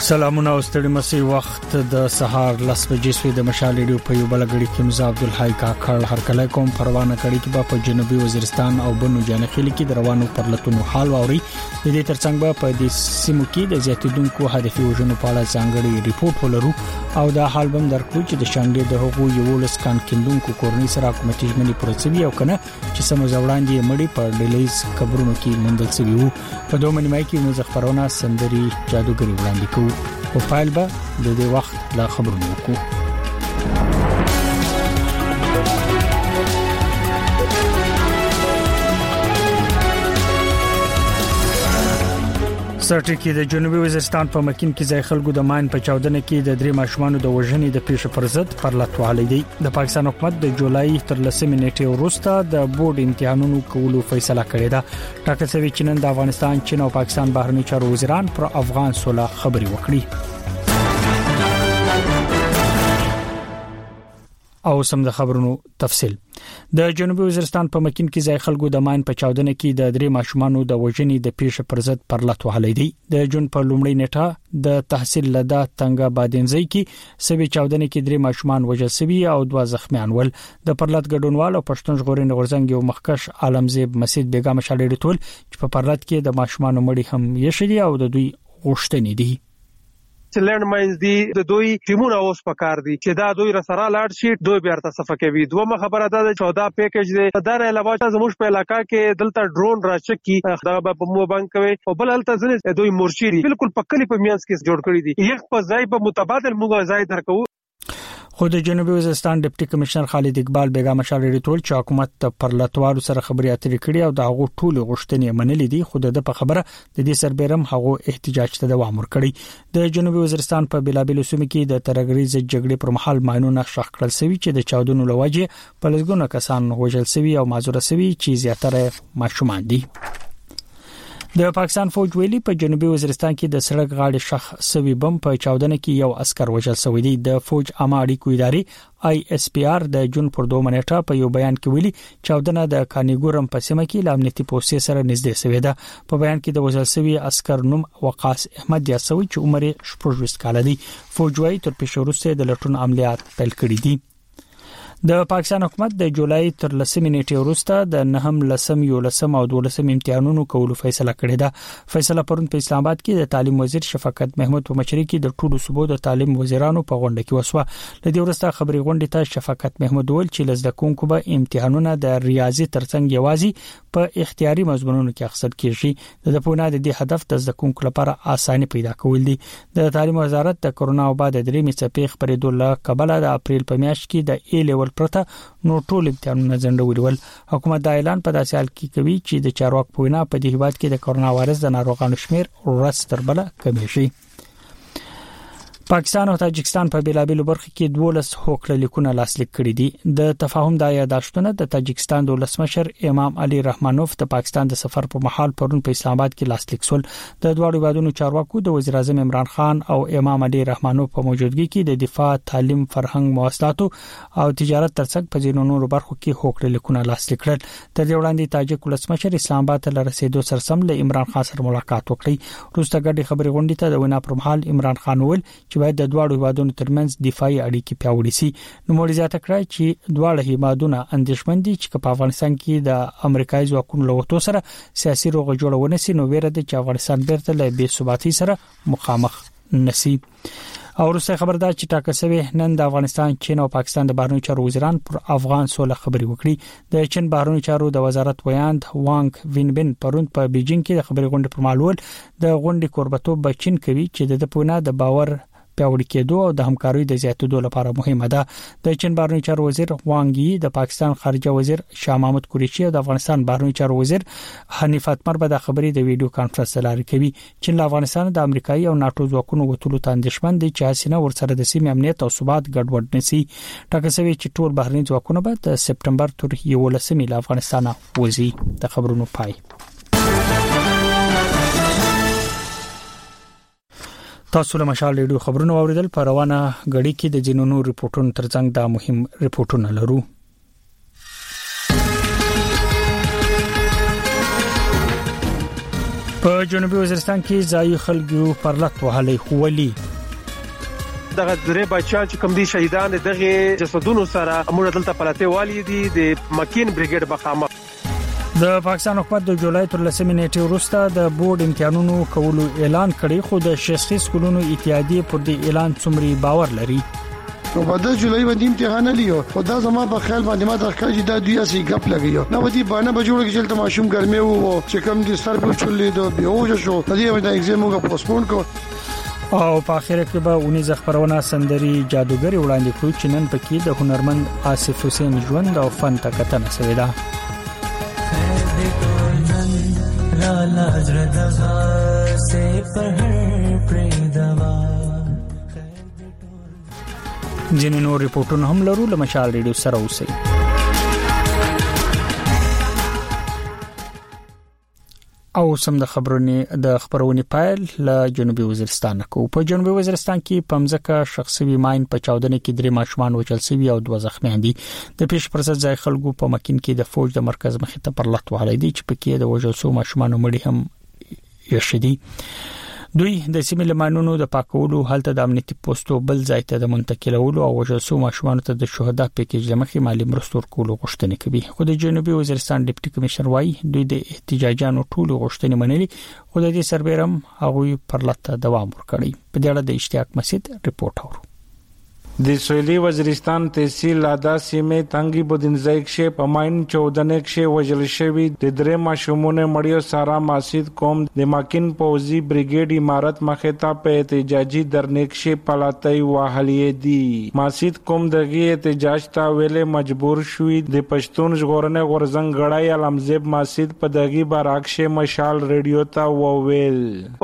سلامونه او ستړي مسي وخت د سهار 10 بجې سوی د مشال ریډیو په یو بلګړی کې مزه عبدالحی کاکړ هر کله کوم پروانه کړي کې په جنوبي وزیرستان او بنو جانخیل کې د روانو پرلتونو حال واوري د دې ترڅنګ په دې سیمو کې د زیاتیدونکو هدفي وژنو په اړه ځانګړي ریپورت ولرو او دا حال بم درکړو چې د شانګې د حقوقو یو لسکان کیندونکو کورنۍ سره حکومتي ژمنې پروسوي او کنه چې سمو ځوړاندې مړي په ډیلیز قبرونو کې مندل شوی وو په دوه منځمای کې مزخرفرونه سندري جادوګری وړاندې کوي او فایل به د دې وخت لا خبرونه وکړو سرټی کې د جنوبي وزیرستان په مکین کې ځای خلکو د ماین په چاودنه کې د درې ماشومانو د وژنې د پیښې پر ضد پرلتوالی دی د پاکستان حکومت د جولای تر 10 نیټې وروسته د بورډ امتحانونو کولو فیصله کړې ده ټاکل شوی چې نن د افغانستان چین او پاکستان بهرنی چارو وزیران پر افغان صلح خبري وکړي او سم د خبرونو تفصيل د جنوبي وزیرستان په مکین کې ځای خلکو د ماین په چاودنه کې د درې ماشومانو د وژنې د پیښې پر ضد پرلتوالی دی د جون په لومړۍ نیټه د تحصیل لدا تنګا بادینځي کې سوي چاودنه کې درې ماشومان وژل شوي او 2 زخمیان ول د پرلت ګډونوال او پښتون ژغورنې غورځنګ یو مخکش عالمزیب مسجد بیګا مشالې ټول چې په پرلت کې د ماشومان مړي هم یشري او د دوی غوښتنې دي لند ماینز دی د دوی ټیمونه اوس پکار دي چې دا دوی رسره لاړ شي دوی بیرته صفه کوي دوه خبره ده 14 پیکیج دی دا نه علاوه زموږ په علاقہ کې دلته ډرون راچکی دا په مو باندې کوي او بل هلته ځنه دوی مورچيري بالکل پکلی په میانس کې جوړ کړی دي یک په ځای په متبادل موږ ځای درکو خو د جنوبي وزیرستان ډیپټي کمشنر خالد اقبال بیګا مشالې ټول چې حکومت پرلتوارو سره خبري اترې کړي او د هغه ټول غوښتنې منلې دي خو د په خبره د دې سربېرم هغه احتجاج ته دوام ورکړي د جنوبي وزیرستان په بلابل سیمو کې د ترګریز جګړې پر مهال ماينونه شخ کړل شوی چې د چاودنو لوجه په لږونه کسان وژل شوی او معذور شوی چې زیاتره ماشومان دي د پاکستان فوج ویلي په جنوبي وزیرستان کې د سړک غاړې شخ سوي بم په چاودنه کې یو عسكر وژل شوی دی د فوج عامه اړیکو ادارې ISPR د جون پر 2 منېټه په یو بیان کې ویلي چاودنه د کانیګورم په سیمه کې لامنيتي پوسټ سره نږدې شوې ده په بیان کې د وژل شوی عسكر نوم وقاص احمد یاسوي چې عمر 14 کال دی فوج وايي تر پیښو وروسته د لټون عملیات پیل کړي دي د پاکستان حکومت د جولای تر 10 نیټې وروسته د نهم لسم یو لسم او 12 امتحانونو کولو فیصله کړې ده فیصله پرون په اسلام آباد کې د تعلیم وزیر شفقت محمود په مشرۍ کې د ټولو صوبو د تعلیم وزیرانو په غونډه کې وسوه لدې وروسته خبري غونډه ته شفقت محمود ول چې لزدکونکو به امتحانونه د ریاضي ترڅنګ یوازي په اختیاري مضمونونو کې اخیستل کیږي د پونه د دې هدف د زدکونکو لپاره اساني پیدا کول دي د تعلیم وزارت د کرونا او بعد درې میڅپې خبرېدو له قبل د اپریل په میاشت کې د ای لیول پرته نو ټول امتحانونه ځنډول ول حکومت د اعلان په داسې حال کې کوي چې د چارواکو په وینا په دې هیواد کې د کرونا وایرس د ناروغانو شمیر ورځ تر بله کمی شي پاکستان او تاجکستان په بیلابېلو برخو کې 12 هوکړه لیکونه لاسلیک کړي دي د تفاهم د یاداشتونه د تاجکستان د ولسمشر امام علي رحمانوف د پاکستان د سفر په محل پرون په اسلام آباد کې لاسلیک شول د دوه هیوادونو چارواکو د وزیر اعظم عمران خان او امام علي رحمانوف په موجودګۍ کې د دفاع تعلیم فرهنګ مواصلات او تجارت ترڅنګ په ځینو نورو برخو کې هوکړه لیکونه لاسلیک کړل تر دې وړاندې تاجک ولسمشر اسلام آباد ته رسیدو سرسم له عمران خان سره ملاقات وکړي وروسته ګډي خبري غونډې ته د وینا پر مهال عمران خان وویل چې باید د دوه هیوادونو ترمنځ دفاعي اړیکې پیاوړې شي نو موري زیاته کړای چې دوه هیوادونه اندیشمن دي چې په افغانستان کې د امریکایي ځواکونو له وټو سره سیاسي روغه جوړونه سي نو ویره د افغانستان بیرته له بې ثباتۍ سره مخامخ نشي او وروسته خبردار چې ټاکل شوی نن د افغانستان چین او پاکستان د بهرنیو چارو وزیران پر افغان صلح خبري وکړي د چین بهرنیو چارو د وزارت ویاند وانګ وینبن پرون په بیجینګ کې د خبري غونډې پر مهال د غونډې کوربتوب بچین کوي چې د پونه د باور پیاوړی کېدو او د همکارۍ د زیاتېدو لپاره مهمه ده د چین بهرنیو چارو وزیر وانګ یي د پاکستان خارجه وزیر شاه محمود قریشي او د افغانستان بهرنیو چارو وزیر حنیف اتمر به د خبرې د ویډیو کانفرنس لاري کوي چې له افغانستان د امریکایي او ناتو ځواکونو وټولو تاندشمن دي چې حسینه ورسره د سیمې امنیت او ثبات ګډوډ نشي ټاکل شوی چې ټول بهرنیو ځواکونه به د سپټمبر تر 11 له افغانستان وځي د خبرونو پای تاسو له مشال ریډیو خبرونه اوریدل په روانه غړي کې د جنونو ریپورتونو ترڅنګ دا مهم ریپورتونه لرو په جنوبي وزیرستان کې ځایي خلکو پر لټ وهلي خوولي دغه درې بچیان چې کوم دي شهیدان دغه جسدونو سره موږ دلته پلاته والی دي د مکین بریګیډ بخامه. د پاکستان حکومت د جولای تر 10 نیټې وروسته د بورډ امتحانونو کولو اعلان کړی، خو د شخصي سکولونو اتحادیه پر دې اعلان څومره باور لري. نو په د جولای باندې امتحان لیو خدا زما په خیال باندې ما د ښکاري د دوی اسی غپ لګیو نو ودی باندې بجوړ کې چلته ماشوم ګرمه وو چې کم دي سر په چولې دو بیوج شو د دې باندې ایگزامونو پوسټپون کو او په اخر کې به اونې زخبرونه سندري جادوګری وړاندې کړو چې نن پکې د هنرمند آصف حسین ژوند او فن ته کتنه شوې ده. ځینې نور ریپورتونه هم لرو، له مشال ریډیو سره اوسئ. او سم د خبرونې پایل له جنوبي وزیرستان کو. په جنوبي وزیرستان کې پمزکه شخصي ماين په چاودنه کې 3 ماشومان وچل شوی او 2 زخمیان دي. د پیش پرسد ځای خلکو په مکین کې د فوج د مرکز مخې ته پر لټ وهلي دي چې پکې د وژل شو ماشومان مړي هم یشدي. دوی د سیمې لمانونو د پاکولو حالت د امنیتي پوسټو بل ځای ته د منتقلولو او وژل شو ماشومان ته د شهدا پیکیج لمخې مالی مرستو ورکولو غوښتنه کوي. خو د جنوبي وزیرستان ډیپټي کمشنر وايي دوی د احتجاجانو ټولو غوښتنې منلي، خو د دې سربېرم هغوی پر لټه دوام ورکړي. په دې اړه د اشتیاق مسجد ریپورت اورو. د سویلي وزیرستان تحصیل ادا سیمه تنګي بودنځای کې په ماين 14 کې وژل شوی د 3 ماشومونه مړیو سارا ماسید کوم د ماکین پوزي بریګیډ امارت مخې ته په احتجاجي درنې کې پلاتای وهلې دي. ماسید کوم دغه احتجاج ته ویلې مجبور شوی د پښتون ژغورنې غورزنګ غړای علمزیب ماسید په دغه بارکشه مشال ریډیو ته وویل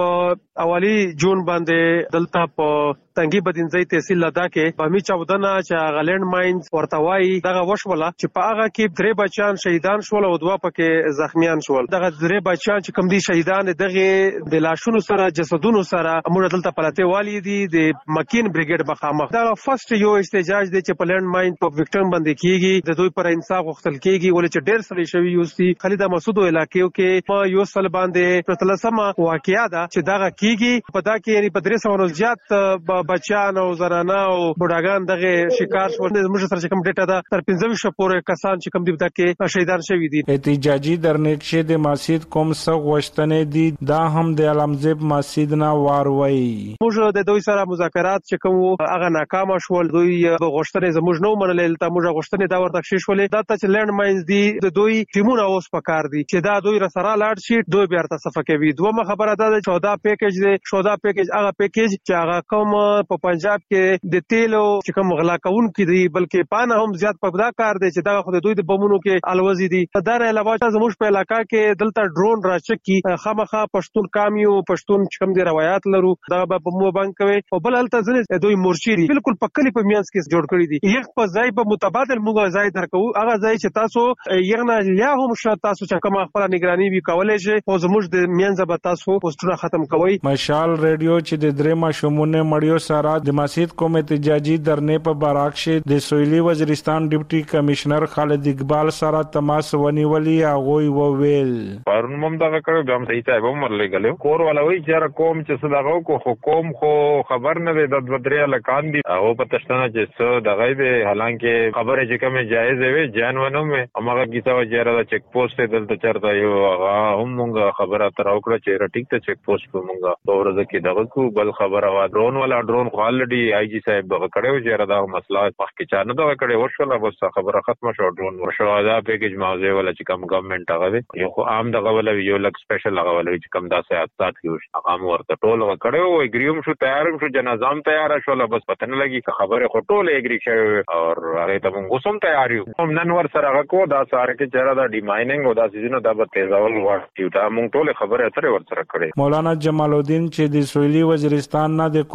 په اولی جون باندې دلته په تنګي بدنځای تحصیل ادا کې په می 14 چې غلند ماینز ورتوای دغه وشوله چې په هغه کې 3 بچیان شهیدان شول او 2 پکې زخمیان شول. دغه 3 بچیان چې کوم دي شهیدان دغه د لاشونو سره جسدونو سره موږ دلته پلاته والی دي د مکین بریګیډ بخامه. دا فرست یو احتجاج دی چې په لند ماین په وکټم باندې کیږي، د دوی پر انصاف غوښتل کیږي ولې چې ډېر سړي شوی یوستي خالد مسعود علاقې کې په یو سل باندې پرتلسمه واقعیا ده چې دغه کیږي په دا کې یعنی په 300 زیات بچیان او زنانه او بډاګان دغه شکار شول. موږ سره کوم ډیټا ده تر 15 پورې کسان چې کوم دی دغه شهیدان شوی دي. احتجاجي درنې کې د ماسید کوم څه غوښتنې دي دا هم د علمزیب ماسید نه واروي. موږ د دوی سره مذاکرات چې کوم هغه ناکام شول، دوی غوښتنې زموږ نو منلې، ته موږ غوښتنې دا ورته شې شولې دا ته چې لند ماینز دي د دوی ټیمونه اوس پکار دي چې دا دوی سره لاړ شي، دوی بیا ارته صفه کوي. دوه خبره ده چې 14 پیکیج دی، 14 پیکیج هغه پیکیج چې هغه کوم په پنجاب کې د تیلو چې کوم غلا کون کې دی بلکې پانه هم زیات په دا کار دی چې دا خو د دوی د بمونو کې الوزي دي. دا نه علاوه زموږ په علاقہ کې دلته ډرون راچکی خامخا پښتون کامیو پښتون چې کوم دي روایت لرو دا په مو باندې کوي او بل هلته ځنه دوی مورچيري بالکل پکلی په میانس کې جوړ کړی دي. یو په ځای په متبادل موږ ځای درکو هغه ځای چې تاسو یو نه یا هم شته تاسو چې کوم خپل نگرانی وی کولای شي او زموږ د میانځ به تاسو پوسټونه ختم کوي. مشال ریډیو چې د 3 ماشومونه مړیو سره د ماسید کوم احتجاجي درنې په باراکشه د سویلي وزیرستان ډیپټي کمشنر خالد اقبال سره تماس ونیولي. هغه وویل پرون مم دا کړو بیا هم صحیح ځای به مرلې غلو کور ولا وی چې کوم چې صداغو کو حکوم خو خبر نه د بدریا لکان دي او پتهشتنه چې څو دغه به حالانکه خبره چې کوم جایز وي جانونو مې امغه کیسه وجره د چیک پوسټ دلته چرته یو هغه هم مونږه خبره تر او کړ چې رټیک ته چیک پوسټ په مونږه تورزه کې دغه کو بل خبره وا ډرون ولا ډرون خالډي آی جی صاحب دغه کړو چې را دا مسله مخکې چانه دغه کړي وشوله بس خبره ختمه شو ډرون ورشو دا پیکیج موضوع ولا چې کوم ګورنمنت هغه یو عام دغه ولا یو لک سپیشل هغه ولا چې کوم داسې حادثات کیږي هغه ورته ټول کړو اګریوم شو تیار شو جنازام تیار شو بس پته نه لګي خبره خو ټول اګری شوی او هغه ته موږ سم تیار یو هم نن ور سره هغه کو دا ساره کې چیرې دا ډیماینینګ او دا سيزونه دا به تیزول وړي دا موږ ټول خبره اترې ور سره کړې. مولانا جمال الدین چې د سویلي وزیرستان نه د قومي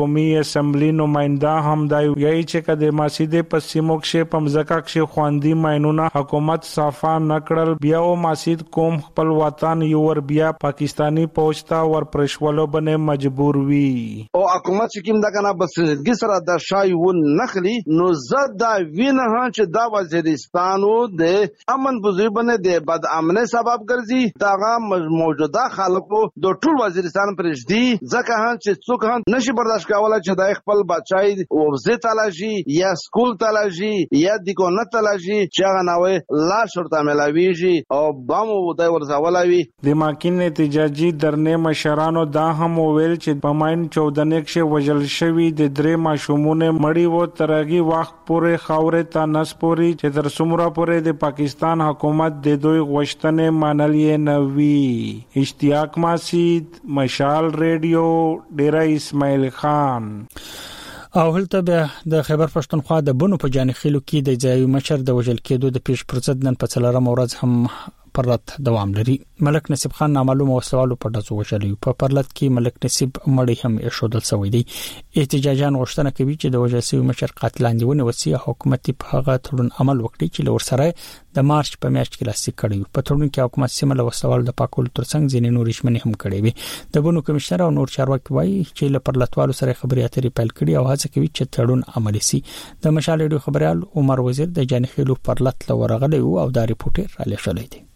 اسمبلی نماینده هم دا یی چې کده ماسیده پسیمو کې په مزکا کې خواندي ماینونه حکومت صافا نکړل بیا او ماسید کوم خپل وطن یور بیا پاکستانی پوسټا ور پرشولو بنه مجبور وی او حکومت چې کوم دا کنه بس ګسره د شای و نخلی نو زد دا وینه چې دا وزیرستانو د امن بوزي بنه د بد امنه سبب ګرځي دا موجوده خلکو د ټول وزیرستان پرشدي ځکه چې څوک هم نشي برداشت کولای چې د خپل بچای وبزه تلاشي یا سکول تلاشي یا دیکونه تلاشي چې هغه نوې لا شرطه ملاویږي او بامو د ورزولوي د ماکین احتجاجي درنه مشرانو دا هم ویل چې په ماین 14 کې وجل شوی د درې ماشومونه مړی و ترغي وخت پورې خاورې ته نسپوري چې تر څومره پورې د پاکستان حکومت د دوی غوښتنې منلې نه وی اشتیاق ماسید مشال ریډیو ډیره اسماعیل خان او هلته بیا د خیبر پښتونخوا د بنو په جانخیلو کې د ځایي مشر د وجل کېدو د پیش پرڅد نن په څلورم ورځ هم پرلط دوام لري ملک نصیب خان نامعلوم وسوالو په داسو وشلې په پرلط کې ملک نصیب مړی هم اشودل سوی دی احتجاجان غوښتنه کوي چې د وجل مشر قاتلان دی ونوسي حکومت په هغه تړون عمل وکړي چې لور سره د مارچ په میاشت کې لاسلیک کړی په تړون کې حکومت سیمه وسوال د پاکول ترڅنګ ځینې نور رښمنې هم کړې وي د بنو کمشنر او نور چارواکي وایي چې له پرلطوالو سره خبرې اترې پیل کړي او هڅه کوي چې تړون عملي شي د مشال ریډیو خبريال عمر وزیر د جانخیلو پرلط لورغلی او دا ریپورټر علی شلې دی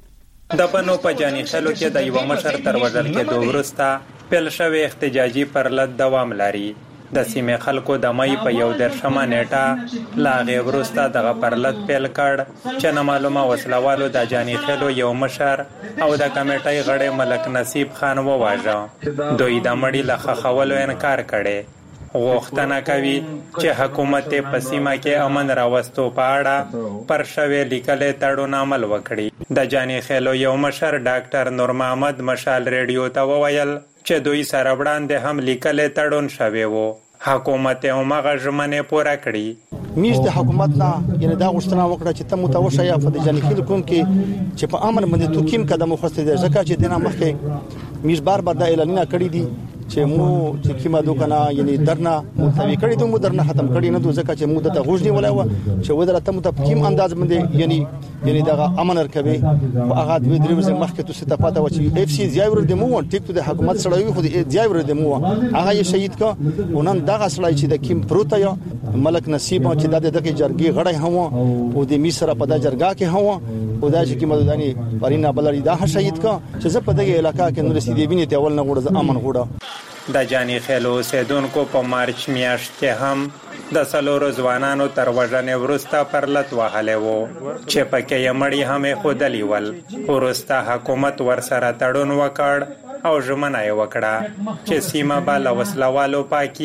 د بنو په جانخیلو کې د یو مشر تر وژل کېدو وروسته پیل شوی احتجاجي پرلط دوام لري د سیمې خلکو د مې په 11 نیټه لاغه وروسته د پرلط پیل کړ چې نه معلومه وسلوالو د جانخیلو یو مشر او د کمیټې غړي ملک نصیب خان وواژه دوی د مړی له خولو انکار کړي غوښتنه کوي چې حکومت په سیمه کې امن راوستو په اړه پر شوی لیکلې تړون عمل وکړي د جانخیلو یو مشر ډاکټر نور محمد مشال ریډیو ته وویل چې دوی سره وړاندې هم لیکلې تړون شوی وو حکومت هم هغه ژمنې پوره کړي میش د حکومت نه یعنی دا غوښتنه وکړه چې ته متوشه یا په جانخیلو کوم کې چې په امن باندې توکیم قدم وخسته دي ځکه چې دنه مخکې میش بار بار د اعلانونه کړی دي چې مو چې کیما دوکنه یعنی درنه ملتوی کړی ته مو درنه ختم کړی نه ځکه چې مو د غوښنی ولا و چې ودرته مو ته کیم انداز باندې یعنی دا امن ورکوي او هغه دوی درې ورځې مخکې تو ست پاته و چې اف سی زیاور د مو ټیک ته د حکومت سره وي خو د زیاور د مو هغه یې شهید کا ونن دغه سړی چې د کیم پروت یا ملک نصیب چې د دغه جرګي غړی هم او د میسره په د جرګه کې هم او دا چې کیما دانی پرینا بلری دا شهید کا چې زه په دغه علاقې کې نور رسیدې ویني ته اول نه غوړه امن غوړه د جانخیلو اوسیدونکو په مارچ میاشت کې هم د څلورو ځوانانو تر وژنې وروسته پرلط وهلی و چې پکې یې مړي هم ایښودلي ول وروسته حکومت ورسره تړون وکړ او ژمنه یې وکړه چې سیمه به له وسلوالو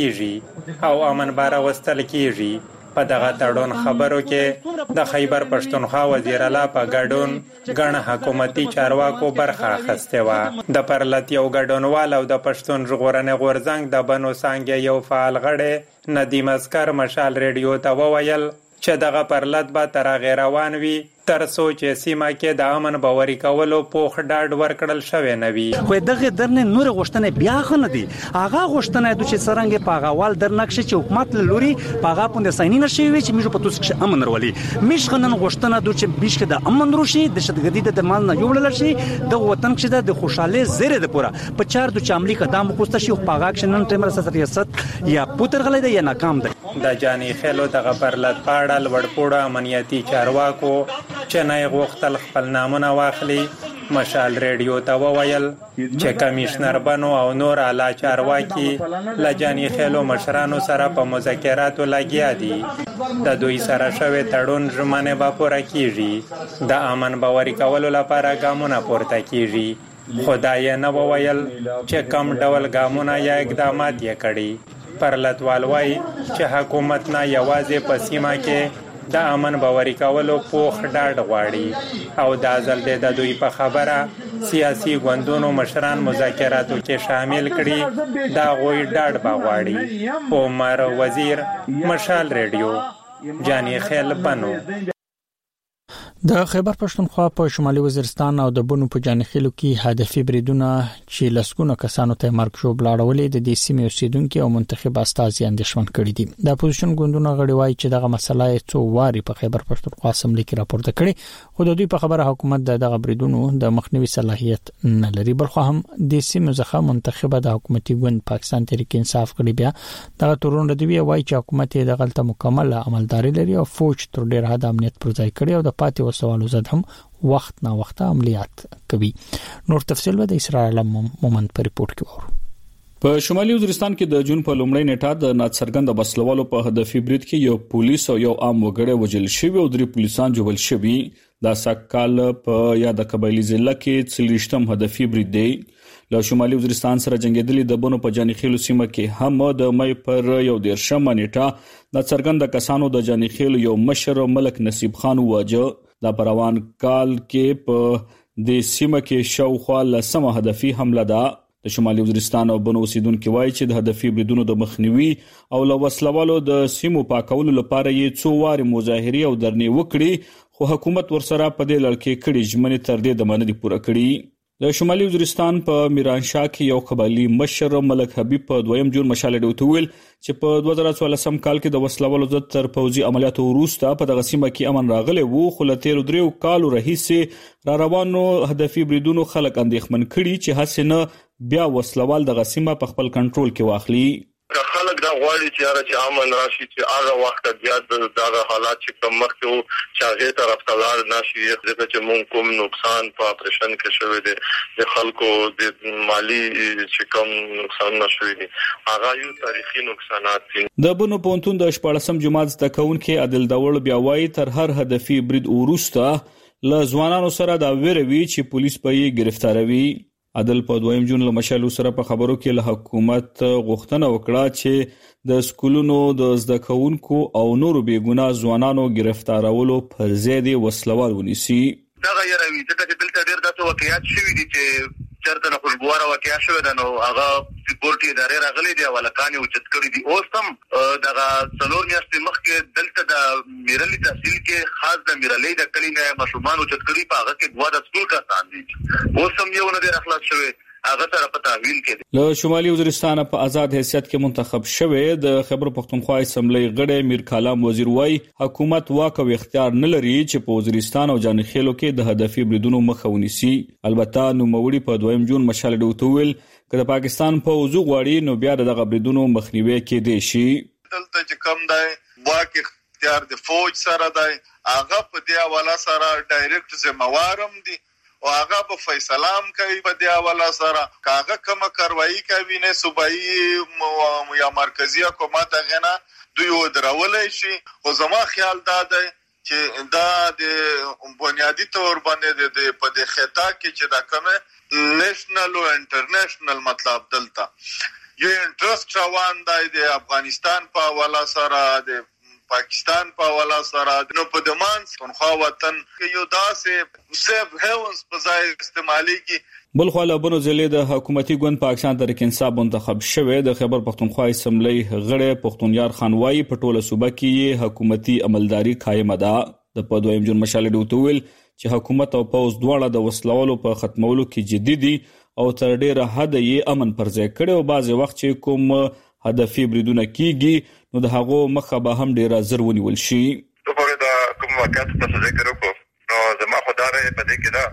پاکیږي او امن به راوستل کیږي په دغه تړون خبرو کې د خیبر پښتونخوا وزیر اعلی په ګډون ګڼ حکومتي چارواکو برخه اخیستې وه د پرلط یو ګډونوال او د پښتون ژغورنې غورځنګ د بنو څانګې یو فعال غړی ندیم اسکر مشال ریډیو ته وویل چې دغه پرلط به تر هغې روان وي تر څو چې سیمه کې د امن باوري کولو پوخ ډاډ ورکړل شوی نه وي خو دغه درنه نور غوښتنه بیا خنه دي هغه غوښتنه د چې سرنګ په غوال درنکشه چې حکومت لوري په هغه پوند سايني نشي وي چې موږ په توس کې امن ورولي مش خنن غوښتنه د چې بیش کې د امن روشي د شتګدي د مال نه جوړل شي د وطن کې د خوشاله زیره د پورا په چار د چاملی قدم خوسته شي په هغه کې نن ټیمر سره ریاست یا پوتر غلې ده یا ناکام ده د جانخیلو دغه پرلط پاړه لوړپوړه امنیتي چارواکو چې نه غوښتل خپل نامونه واخلي مشال ریډیو ته وویل چې کمشنر بنو او نور اعلی چارواکي له جانخیلو مشرانو سره په مذاکراتو لګیا دي د دوی سره شوی تړون ژمنې به پوره کیږي د امن باوري کولو لپاره ګامونه پورته کیږي خدای نه وویل چې کم ډول ګامونه یا اقدامات یې کړي پرلطوال وایي چې حکومت نه یوازې په سیمه کې د امن باوري کولو پوخ ډاډ غواړي او دا ځل د دوی په خبره سیاسي ګوندونو مشران مذاکراتو کې شامل کړي دا غوي ډاډ باغواړي عمر وزیر مشال ریډیو جانخیل بنو د خیبر پښتونخوا په شمالي وزیرستان او د بنو په جانخیلو کې هدفي بریدونه چې لسګونه کسانو ته مرګ شو بلاړولې د دې سیمې اوسیدونکو او منتخب استازي اندېښمن کړي دي. د اپوزیشن ګوندونو غړي وایي چې دغه مسله څو واري په خیبر پښتونخوا اسمبلی کې راپورته کړي، خو د دوی په خبره حکومت دغه بریدونو د مخنیوي صلاحیت نه لري. بل خو هم د سیمې ځخه منتخب د حکومتي ګوند پاکستان تحریک انصاف کړي بیا دغه تورون ردوی وایي چې حکومت د غلطه مکمل عملداري لري او فوج تر ډیر حد امنیت پر ځای کړي او د پاتې سوالو زد هم وخت نا وخت عملیات کوي. نور تفصیل به د اسرائیل مومند په ریپورت کې وورو. په شمالي وزیرستان کې د جون په لومړۍ نیټه د ناڅرګند بسلوالو په هدفي برید کې یو پولیس او یو عام وګړی وژل شوی او 3 پولیسان جوړل شوی. دا سکهال په یاد قبایلی ضلع کې 40م هدفي برید دی. له شمالي وزیرستان سره جنگیدلې د بنو په جانخیلو سیمه کې هم د مې پر یو 13مه نیټه د څرګند کسانو د جانخیلو یو مشر ملک نصیب خان واجه د پروان کال کې په د سیمه کې شاوخوا لسمه هدفي حمله ده. د شمالي وزیرستان او بنو اوسیدونکو وایي چې د هدفي بریدونو د مخنیوي او له وسلوالو د سیمو پاکولو لپاره یې څو واري مظاهري او درنې وکړي، خو حکومت ورسره په دې لړ کې کړي ژمنې تر دې د مننې پوره کړي. د شمالي وزیرستان په میرانشاه کې یو قبایلی مشر ملک حبیب په 2 جون مشال ډوته ویل چې په 2014 کال کې د وسلوالو ضد تر پوځي عملیاتو وروسته په دغه سیمه کې امن راغلی وو، خو له 13 کالو راهیسې را روانو هدفي بریدونو خلک اندېښمن کړي چې هڅه بیا وسلوال دغه سیمه په خپل کنټرول کې واخلي. خلک دا غواړي چې امن راشي، چې هغه وخت بیا دغه حالات چې کوم مخکې وو چې هغه طرف ته لاړ نشي، ځکه چې مونږ کوم نقصان په اپریشن کې شوی دی، د خلکو د مالی چې کوم نقصان نشوي دي هغه یو تاریخي نقصانات دي. د بنو پونتون د 14م جماعت تکونکو عادل داول بیا وایي تر هر هدفي برید وروسته له ځوانانو سره دا ویروي چې پولیس په یې گرفتاروي. عادل په 2 جون له مشالو سره په خبرو کې له حکومت غوښتنه وکړه چې د سکولونو د زده کوونکو او نورو بیګناه ځوانانو گرفتارولو پر ضد وسلوال ونیسي. دا غیروي چې دلته ډېر داسې واقعیات شوي دي چې چرته نه خوشبواره واقعیا شوی ده، نو هغه سپورټي ادارې راغلي دي او لکانې اوچت کړي دي. اوس هم دغه څلور میاشتې مخکې دلته د میرلي تحصیل کې خاص د میرلي د کلي نه ماشومان اوچت کړي، په هغه کې 2 د سکول کسان دي. اوس هم یو نه دی اخلاص شوی، هغه سره په تحویل کې له شمالي وزیرستان په آزاد حیثیت کې منتخب شوی د خیبر پښتونخوا اسمبلی غړی میر کلام وزیر وای حکومت واک او اختیار نه لري چې په وزیرستان او جانخیلو کې د هدفي بریدونو مخه ونیسي. البته نو موري په 2 جون مشال ډوته ویل کله پاکستان په وزو غواړي نو بیا دغه بریدونو مخنیوي کې دی شي. دلته چې کم دی واک اختیار د فوج سره دی، هغه په دی حواله سره ډایرکټ ذمہوارم دي او هغه په فیصله هم کوي په دی حواله سره. کاغه کومه کاروایی کوي نه صوبایي یا مرکزی حکومت غنه دوی ودرولای شي. او زما خیال دا دی چې دا د بنیادی تور باندې د په د خطا کې چې دا کومه نېشنل او انټرنیشنل مطلب دلته یو انټرست روان دی د افغانستان په حواله سره، د پاکستان په حواله سره، نو په دمان تنخوا وطن کې یو داسې سیف هیونز په ځای استعمالي کې. بل خو له بنو ضلع د حکومتي ګوند پاکستان تحریک انصاف منتخب شوی د خیبر پښتونخوا اسمبلی غړی پښتونیار خان وای په ټوله صوبه کې حکومتي عملداري قائم ده. د 2 جون مشال ډوته ویل چې حکومت او پوز دواړه د وسلوالو په ختمولو کې جدي دي او تر ډیره حد یې امن پر ځای کړي او بعض وخت چې کوم هدفي بریدونه کیږي نو د هغو مخه به هم ډیره زر ونیول شي. په دا کوم واقعیت تاسو ذکر وکړو نو زما خدای په دې کې دا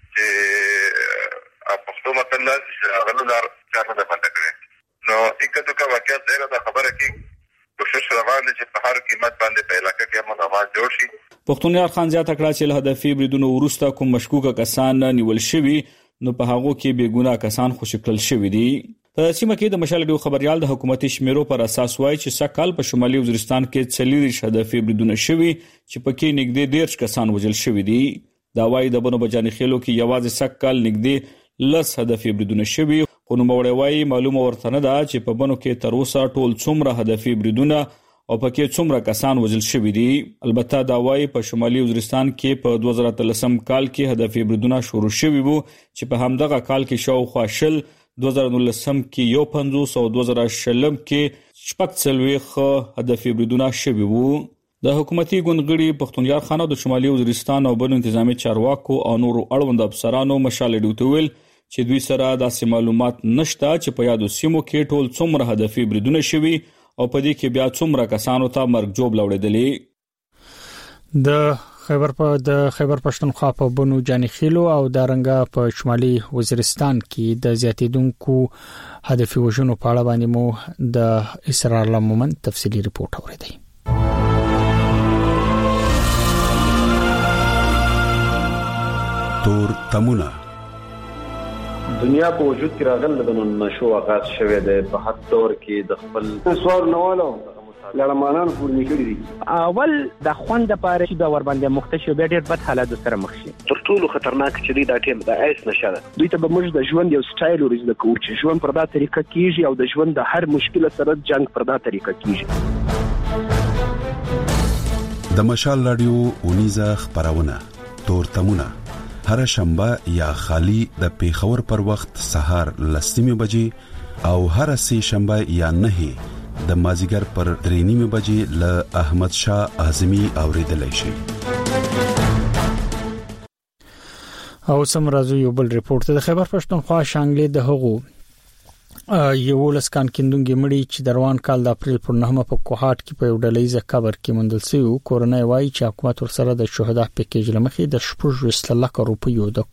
چې پښتو متل هغه لار چارنه ده پنده کړې نو اکه تو واقعیت ډیره د خبره کې کوشش روان دي چې په هر قیمت باندې په علاقې کې امن امان جوړ شي. پښتونیار خان زیاته کړه چې له هدفي بریدونو وروسته کوم مشکوک کسان نیول شوي نو په هغه کې بیګناه کسان خوشکل شوي دي. په سیمه کې د مشال ډیو خبريال د حکومتي شمیرو پر اساس وایي چې سکهال په شمالي وزیرستان کې 40 هدفي بریدونه شوي چې پکې نږدې 10 کسان وژل شوي دي. دا وایي د بنو بجانخیلو کې یوازې سکهال نږدې 10 هدفي بریدونه شوي، خو نو وړي وایي معلومه ورته نه ده چې په بنو کې تر اوسه ټول څومره هدفي بریدونه او پکې څومره کسان وژل شوي دي. البته دا وایي په شمالي وزیرستان کې په 2013 کال کې هدفي بریدونه شروع شوي وو چې په همدغه کال کې شاوخوا 2019 کې 50 او 2020 کې 40 هدفي بریدونه شوي وو. د حکومتي ګوندګړي پښتونخوا خانو د شمالي وزیرستان او بل انتظامی چارواکو او نور اړوند افسرانو مشال ډیوټویل چې دوی سره داسې معلومات نشته چې په یادو سیمو کې ټول څومره هدفي بریدونه شوي او په دې کې بیا څومره کسانو ته مرګ جوړ لوړېدلې. د خیبر پښتونخوا په بنو جانخیلو او دارنګا په شمالي وزیرستان کې د زیاتیدونکو هدفي وژنو په اړه باندې مو د اسرار لمن تفصیلی ریپورت اوریدي. تور تمونه دنیا په وجود کې راغله د نشو آغاز شوه د په حد دور کې د خپل سوار نوالو لړمانان پورنی کړی دي. اول د خوند لپاره چې د ور باندې مختشو به ډېر بد حالات سره مخ شي. تر ټولو خطرناک چې دی دا ټیم د ایس نشه دوی ته به موږ د ژوند یو سټایل ورزده کوو چې ژوند پر دا طریقه کیږي او د ژوند د هر مشکل سره جنگ پر دا طریقه کیږي. د مشال رادیو اونیزه خبرونه تور تمونه هر شنبه یا خالی د پیښور پر وخت سهار 10:00 بجې او هر سه شنبه یا 9 د مازیګر پر 3:30 بجې له احمد شاه اعظمي اوریدلای شي. او سم راځو یو بل ریپورت د خیبر پښتونخوا شانګلې د هغو یو لسکان کیندونګي مړي چې دروان کال د اپریل پر 9 په کوهات کې په ډلېزه قبر کې مندل شو. کورنۍ وايي چې حکومت ورسره د شهدا پیکیج لمخې د 16 لک روپیو د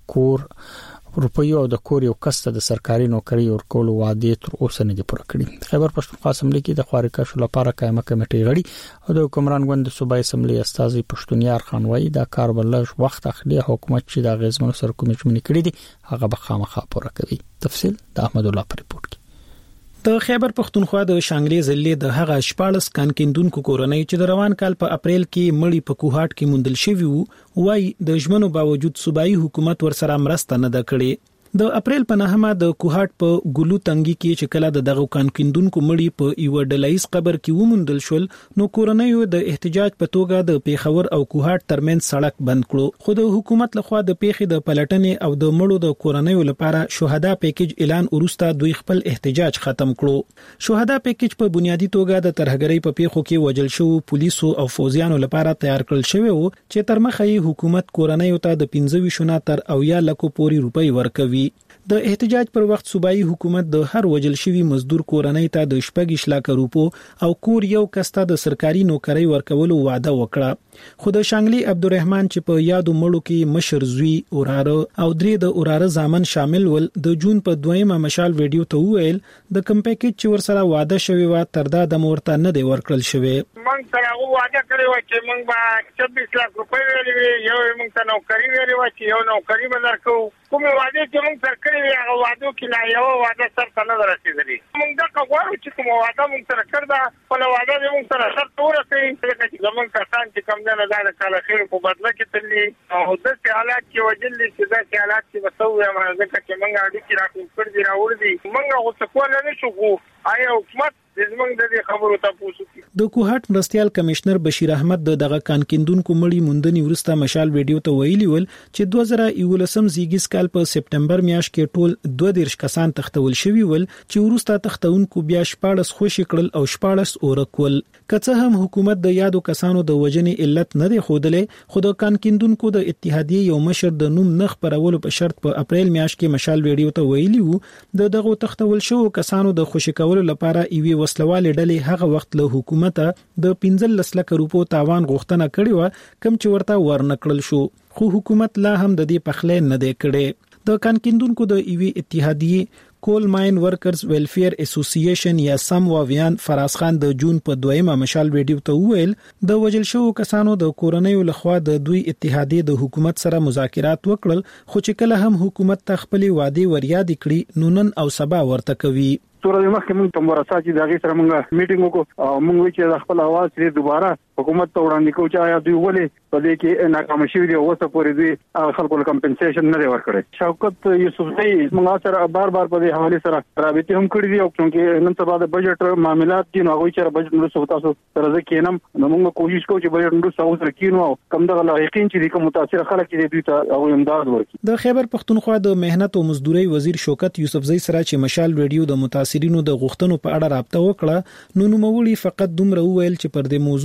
کور یو کسته د سرکاري نوکری ورکول وعده تر اوسه نه دی پوره کړی. خیبر پښتونخوا اسمبلی کې د خوارکا شو لپاره قائمه کمیټه غړي او د حکمران ګوند صوبایي اسمبلی استاذي پښتونیار خان وايي دا کار بلج وخت اخلي حکومت چې د غزمنو سره کومې چمنې کړې دي هغه به خامخا پوره کوي. تفصیل د احمد الله پر ریپورت کې. د خیبر پښتونخوا د شانګلې ضلع د هغه 14 کانکیندونکو کورنۍ چې د روان کال په اپریل کې مړی په کوهات کې مندل شوی وو وايي د ژمنو باوجود صوبایي حکومت ورسره مرسته نه ده کړې. د اپریل په 9 د کوهات په ګلو تنګي کې چې کله د دغه کانکیندونکو مړی په یو ډلایز قبر کې ومندل شول نو کورنۍ د احتجاج په توګه د پیښور او کوهات ترمنځ سړک بند کړو. خو د حکومت لخوا د پیښې د پلټنې او د مړو د کورنۍ لپاره شهدا پیکیج اعلان وروسته دوی خپل احتجاج ختم کړو. شهدا پیکیج په بنیادی توګه د ترهګرۍ په پیښو کې وجل شو پولیسو او فوجیانو لپاره تیار کړل شوی وو چې تر مخې حکومت کورنۍ ته د 15 شونه تر 90 لک پوري روپۍ ورکوي. د احتجاج پر وخت صوبایي حکومت د هر وجل شوی مزدور کورنۍ ته د 14 لک روپو او کور یو کسته د سرکاري نوکری ورکولو وعده وکړه. خو د شانګلي عبدالرحمن چې په یادو مړو کې مشر زوی اوراره او درې د اوراره ځامن شامل ول د جون په 2مه مشال ویډیو ته ویل د کم پیکیج چې ورسره وعده شوی و تر دا د مورته نه دی ورکړل شوی. موږ سره وعده کړی و چې موږ به 26 لک روپۍ ویلې یو موږ ته نوکری ویلې و چې یو نوکری به درکو. کومه وعده چې موږ سره کړی وی هغه وعده کې لا یو وعده سره نه رسیدلی. موږ دا کوو چې کومه وعده موږ سره کړدا په وعده موږ سره شرط ورسېږي چې موږ کسان چې کوم نه دا کال خیر په بدله کې تللی او د حالات کې وجل چې دا حالات چې وسوي ما ځکه چې موږ اړیکې راکړو کړ دي راوړ دي موږ اوس کول نه شو آیا حکومت د کوهات مرستيال کمشنر بشیر احمد دغه کانکیندونکو مړی موندنی ورسته مشال ویډیو ته ویلی ول چې 2011 زیګیس کال په سپټمبر میاشت کې ټول 22 کسان تختول شوی ول چې ورسته تختونکو بیا 14 خوشی کړل او 14 اورکول. کڅه هم حکومت د یادو کسانو د وجنې علت نه دی خودلې خو د کانکیندونکو د اتحادیه یو مشر د نوم نخ پرولو په شرط په اپریل میاشت کې مشال ویډیو ته ویلی وو دغه تختول شو کسانو د خوشی کولو لپاره ایوي وسلواله ډلې هغه وخت له حکومت د 15 لک روپو تاوان غوښتنه کړې و کم چې ورته ورنکړل شو خو حکومت لا هم د دې پخلې نه دی کړې. د کانکیندونکو د ایوي اتحادیه کول ماین ورکرز ویلفیر اسوسییشن یا سم واویان فراز خان د جون په 2مه مشال ویډیو ته ویل د وجل شو کسانو د کورنۍ لخوا د دوی اتحادیه د حکومت سره مذاکرات وکړل خو چې کله هم حکومت تخپل وعده وریاد کړي نو نن او سبا ورته کوي. تورې مخکې موږ تم ورسا چې دغه سره موږ میټینګ وکړو او موږ چې خپل اواز لري دوباره حکومت ته وړاندې کوو چې آیا دوی ولې په دې کې ناکام شوي دي او څه پورې دوی خلکو له کمپنسیشن نه ورکړي. شوکت یوسفزئی موږ سره بار په دې حواله سره رابطه هم کړې دي او چې نن سبا د بجټ معاملات دي نو هغه چې بجټ نو تاسو سره ځکه نم نو موږ کوشش کوو چې بجټ نو تاسو سره کینو کم دغه یقین چې کوم متاثر خلک دي دوی ته او امداد ورکړي. د خیبر پښتونخوا د مهنت او مزدوري وزیر شوکت یوسفزئی سره چې مشال ویډیو د متاثرینو د غوښتنو په اړه رابطه وکړه نو نوموړي فقط دومره ویل چې پر دې موضوع وس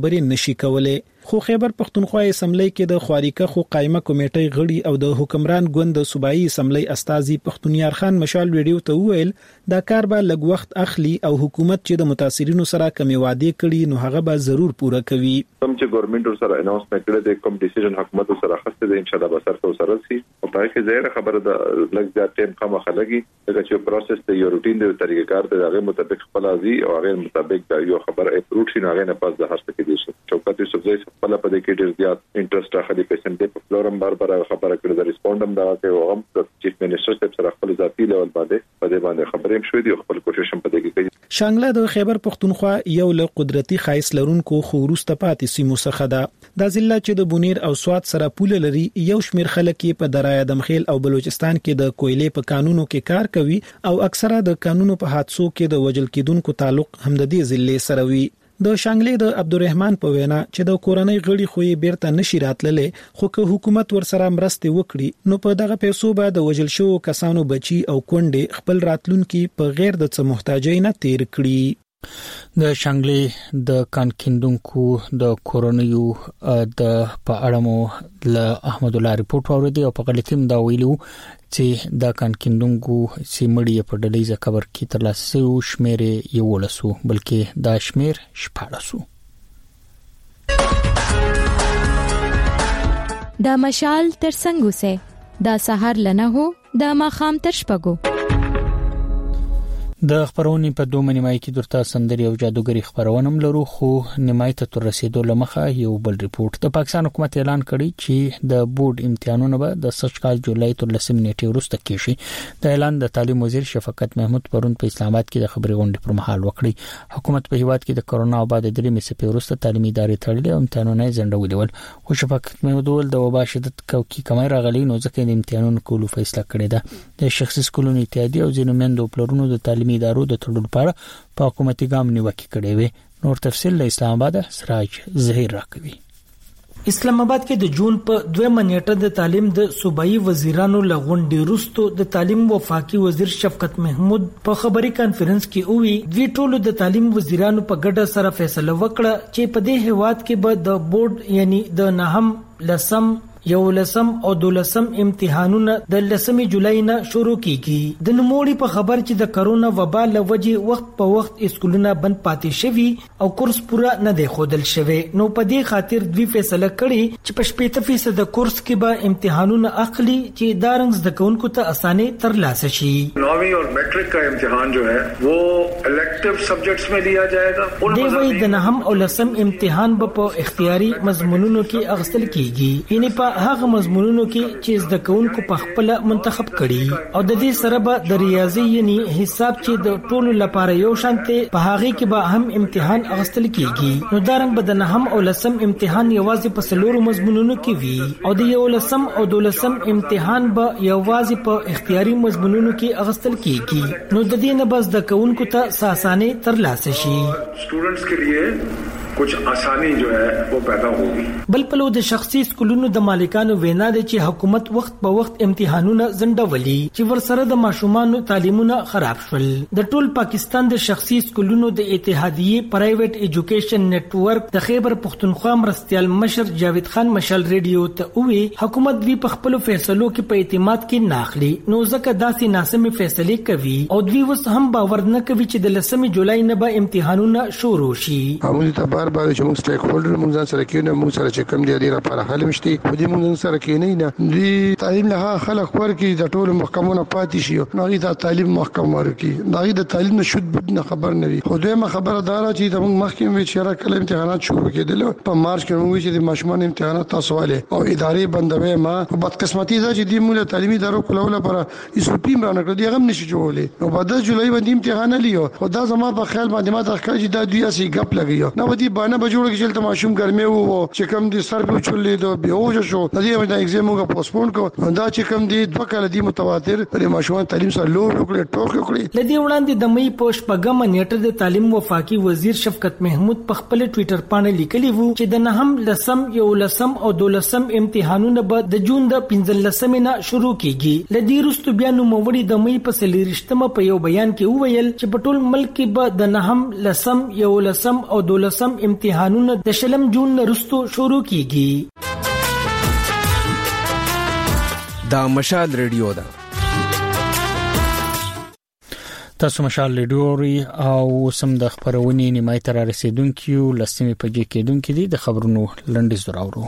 خبرې نشي کولای. خو خیبر پختونخوا اسمبلی کې د خواریکه خو قائمه کمیټې غړي او د حکمران ګوند د صوبایي اسمبلی استاذي پختونیار خان مشال ویډیو ته وویل دا کار به لږ وخت اخلي او حکومت چې د متاثرینو سره کمی وعده کړي نو هغه به ضرور پوره کوي. کوم چې ګورنمنت سره اناونسمنت کړي د کوم ډیسیژن حکومت سره خسته د ان شاء الله به سره سره شي او په کې ځای خبره د لږ زیات ټیم کم خلګي چې پروسس ته یو روټین د طریقې کار ته هغه مطابق خپل ازي او هغه مطابق یو خبره اپروچ شي هغه نه پاس د هڅه کې دي چوکاټي سبزی خپل په دې کې ډیر زیات انټرست راخلي پیسنټ په فلورم بار خبره کړې د ریسپونډم دا چې هم د چیف منسټر سره خپل ذاتی لیول باندې خبرې شوې دي خپل کوشش هم په دې کې کوي. شانګله د خیبر پختونخوا یو له قدرتي خایس لرونکو خو وروسته پاتې سیمو څخه ده. د ضلع چې د بونیر او سواد سره پوله لري یو شمیر خلک په درای دمخیل او بلوچستان کې د کویلې په قانونو کې کار کوي او اکثره د قانونو په حادثو کې د وجل کېدونکو تعلق هم د دې ضلع سره وي. د شانګلې د عبدالرحمن په وینا چې د کورنۍ غړي خو یې بیرته نشي راتللې خو که حکومت ورسره مرسته وکړي نو په دغه پیسو به د وجل شو کسانو بچي او کونډې خپل راتلونکي په غیر د څه محتاجۍ نه تیر کړي. د شانګلې د کانکیندونکو د کورونیو د په اړه مو ل احمد الله ریپورت اوریدي او په غلطیم دا ویلو چې د کانکیندونکو سیمړی په ډلې ز خبر کی تر لاسه شمیر یو ولسو بلکې دا شمیر شپاړسو. دا مشال تر څنګه سه دا سحر لنه هو دا ماخام تر شپګو. د خبرونې په دوه نیمای کې درته سندري او جادوګری خبرونه لرو خو نیمای ته تر رسیدو لمخه یو بل ریپورت. د پاکستان حکومت اعلان کړی چې د بورډ امتحانونه به د سږ کال جولای تر 10 نیټې وروسته کیږي. د اعلان د تعلیم وزیر شفقت محمود پرون په اسلام آباد کې د خبري غونډې پر مهال وکړي. حکومت په هیواد کې د کرونا وبا د درې میاشتې وروسته تعلیمي ادارې تړلې او امتحانونه ځنډولې ول. خو شفقت محمود ول د وبا شدت کوي کمای راغلي نو ځکه د امتحانونو کولو فیصله کړې ده. د شخصي سکولونو اتحادیه او ځینو مندو پلرونو د تعلیمي ادارو د تړلو لپاره په حکومتي ګام نیوکه کړې وي. نور تفصیل له اسلام آباد سراج ظهیر راکوي. اسلام آباد کې د جون په 2 نیټه د تعلیم د صوبایي وزیرانو لغونډې وروسته د تعلیم وفاقي وزیر شفقت محمود په خبري کانفرنس کې وی دوی ټول د تعلیم وزیرانو په ګډه سره فیصله وکړه چې په دې هیواد کې به د بورډ یعنی د نهم لسم یو لسم او دولسم امتحانونه د 10 جولای نه شروع کیږي. د نوموړي په خبر چې د کرونا وبا لوجه وخت په وخت اسکولونه بند پاتې شوي او کورس پورا نه دی خودل شوی نو په دې خاطر دوی فیصله کړې چې په 80% د کورس کې به امتحانونه اخلي چې دارنګ د کوونکو ته اسانه تر لاسه شي. 9ویں اور میٹرک کا امتحان جو ہے وہ الیکٹیو سبجیکٹس میں لیا جائے گا. د وی د نهم او لسم امتحان په اختیاري مضمونونو کې اغستل کیږي یعنی په هغه مضمونونو کې چې زده کوونکو په خپل منتخب کړي او د دې سره به د ریاضي یعنی حساب چې د ټولو لپاره یو شانته په هغه کې به هم امتحان اغستل کیږي. نو دارنګ به د نهم او لسم امتحان یوازې په سلورو مضمونونو کې وي او د یو لسم او دولسم امتحان به یوازې په اختیاري مضمونونو کې اغستل کیږي. نو د دې نه بس د کوونکو ته آسانه تر لاسه شي. سټوډنټس کے لیے कुछ आसानी जो है वो पैदा होगी. بل پلو د شخصي سکولونو د مالکانو وینا دي چې حکومت وخت په وخت امتحانونه ځنډولي چې ورسره د ماشومانو تعلیمونه خراب شول. د ټول پاکستان د شخصي سکولونو د اتحادیه پرایویټ ایجوکیشن نیټورک د خیبر پختونخوا مرستیال مشر جاوید خان مشال ریډیو ته وی حکومت دوی په خپل فیصلو کې په اعتماد کې ناخلي نو ځکه داسې ناسمه فیصله کوي او دوی وس هم باور نه کوي چې د 10 جولای نه به امتحانونه شروع شي. بار چې موږ سټیک هولډر موږ سره کېنه موږ سره چې کم دي لپاره حل مشتي خو دې موږ سره کېنه نه دي تعلیم له خلک ورکی د ټولو محکمونو پاتې شي نو دا تعلیم محکم ورکی دا د تعلیم نشود بدنه خبر نه وي. خو دویمه خبره دا چې د موږ مخکې وی چې را کله امتحانات شروع کېدل په مارچ کې موږ چې د ماشومان امتحانات تاسو والے او ادارې بندوي ما په بدقسمتي دا چې د موږ تعلیمي ادارو کولو لپاره ایسوپیم را نکړه دی هم نشي جوړولې نو په 10 جولای باندې امتحان لیو خو دا زما په خیال باندې ما د ښکار چې دا دوی اسی غپ لګیو نو ودی باندې بجوړ کې چې تماشوم ګرمه وو چې کم دي سر په چولې دو بیوج شو د دې د ایگزام موږ پوسټپون کو دا چې کم دي دوه کال دي متواتر پر ماشومان تعلیم سره لوړ وکړي ټوک وکړي. لدی وړاندې د مې په شپږم نیټه د تعلیم وفاقي وزیر شفقت محمود په خپل ټوئیټر باندې لیکلی وو چې د نهم لسم یو لسم او دولسم امتحانونه به د جون د 15 نه شروع کیږي. لدی رستو بیا نو موړي د مې په سلیریشتمه په یو بیان کې وویل چې په ټول ملک کې به د نهم لسم یو لسم او دولسم امتحانونه د 20 جون وروسته شروع کیږي. دا مشال ریډیو ده. تاسو مشال ریډیو او سم د خبرونې نیمای تر رسیدونکو لسمې پجې کېدونکې دي. د خبرونو لنډیز دراوړو.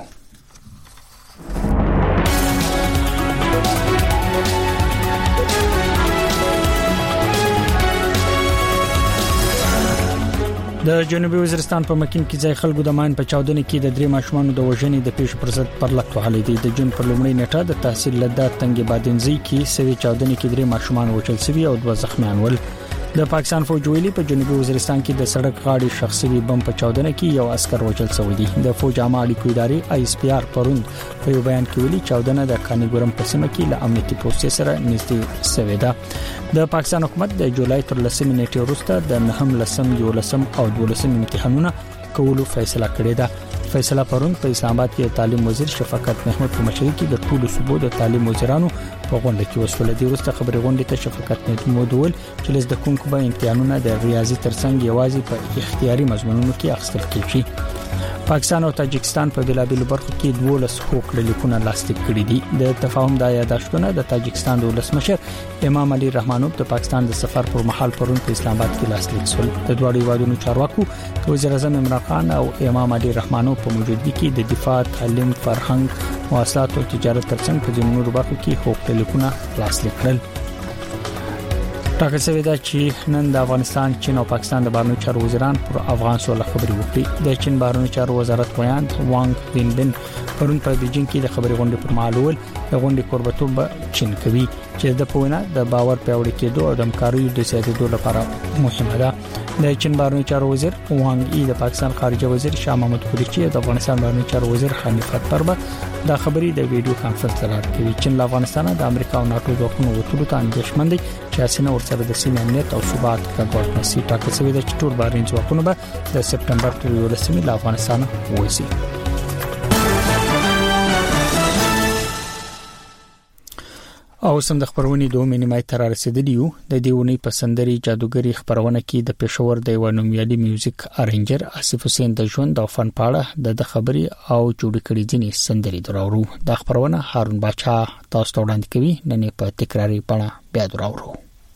د جنوبي وزیرستان په مکین کې ځای خلکو د ماین په چاودنه کې د 3 ماشومانو د وژنې د پیښ پر ضد پرلط وهلې دي. د جون پر لومړۍ نیټه د تحصیل لدا تنګ بادنزي کې سوي چاودنه کې 3 ماشومان وژل شوي او 2 زخمیان ول. د پاکستان فوج ویلي په جنوبي وزیرستان کې د سړک غاړې شخصي بم په چاودنه کې یو عسكر وژل شوی دی. د فوج عامه اړیکو ادارې ISPR پرون په یو بیان کې ویلي چاودنه د کانیګورم په سیمه کې له امنیتي پوسټ سره نږدې شوې ده. د پاکستان حکومت د جولای تر 10 نیټې وروسته د 9 لسم یو لسم او 12 امتحانونه کولو فیصله کړې ده. فیصله پرون په اسلام آباد کې تعلیم وزیر شفقت محمود په مشرۍ کې د ټولو صوبو د تعلیم وزیرانو په غونډه کې وسوله. د وروسته خبري غونډې ته شفقت محمود ول چې د کومکو به امتحانونه د ریاضي ترڅنګ یوازې په اختیاري مضمونونو کې اخیستل کیږي. پاکستان او تاجکستان په بېلابېلو برخو کې 12 حقوق لیکونه لاسلیک کړي دي. د تفاهم د یادښتونه د تاجکستان د ولسمشر امام علي رحمانوف د پاکستان د سفر پر مهال پرون په اسلام آباد کې لاسلیک شول. د دوه هیوادونو چارواکو وزیر اعظم عمران خان او امام علي رحمانوف په موجودګۍ کې د دفاع، تعلیم، فرهنګ، مواصلات او تجارت ترڅنګ په ځینو برخو کې حقوق لیکونه لاسلیک کړل. ټاکل شوی دا چې نن د افغانستان، چین او پاکستان د بهرنیو چارو وزیران پر افغان سوله خبري وکړي. د چین بهرنیو چارو وزارت ویاند وانګ وینبن پرون په بیجینګ کې د خبري غونډې پر مهال ویل د غونډې کوربتوب چین کوي چې د پوینه د باور پیاوړي کېدو او د همکارۍ د زیاتېدو لپاره مهمه ده. د چین بهرنیو چارو وزیر وانګ ای د پاکستان خارجه وزیر شاه محمود قریشي او د افغانستان بهرنیو چارو وزیر حنیف اتمر دا خبري د ویډیو کانفرنس سره کوي. چین له افغانستان د امریکا او ناتو ځواکونو وټولو ته اندېښمن دي چې اسنه ورسره د سیمې امنیت او ثبات ګډوډ نشي. ټاکل شوی دی چې ټول بهرني ځواکونه به د سپټمبر 13 له افغانستان وځي. او سم د خبرونې دوه مینیمای تر رسیدلی یو. د دیونی پسندري جادوګری خبرونه کې د پېښور د ونومیالي میوزیک ارنجر آصف حسین د ژوند او فن پاړه د خبري او جوړ کړي ځینې سندري دراورو. د خبرونه هارون باچا تاسو ته وړاندې کوي. نن په تکراری پاڼه بیا دراورو.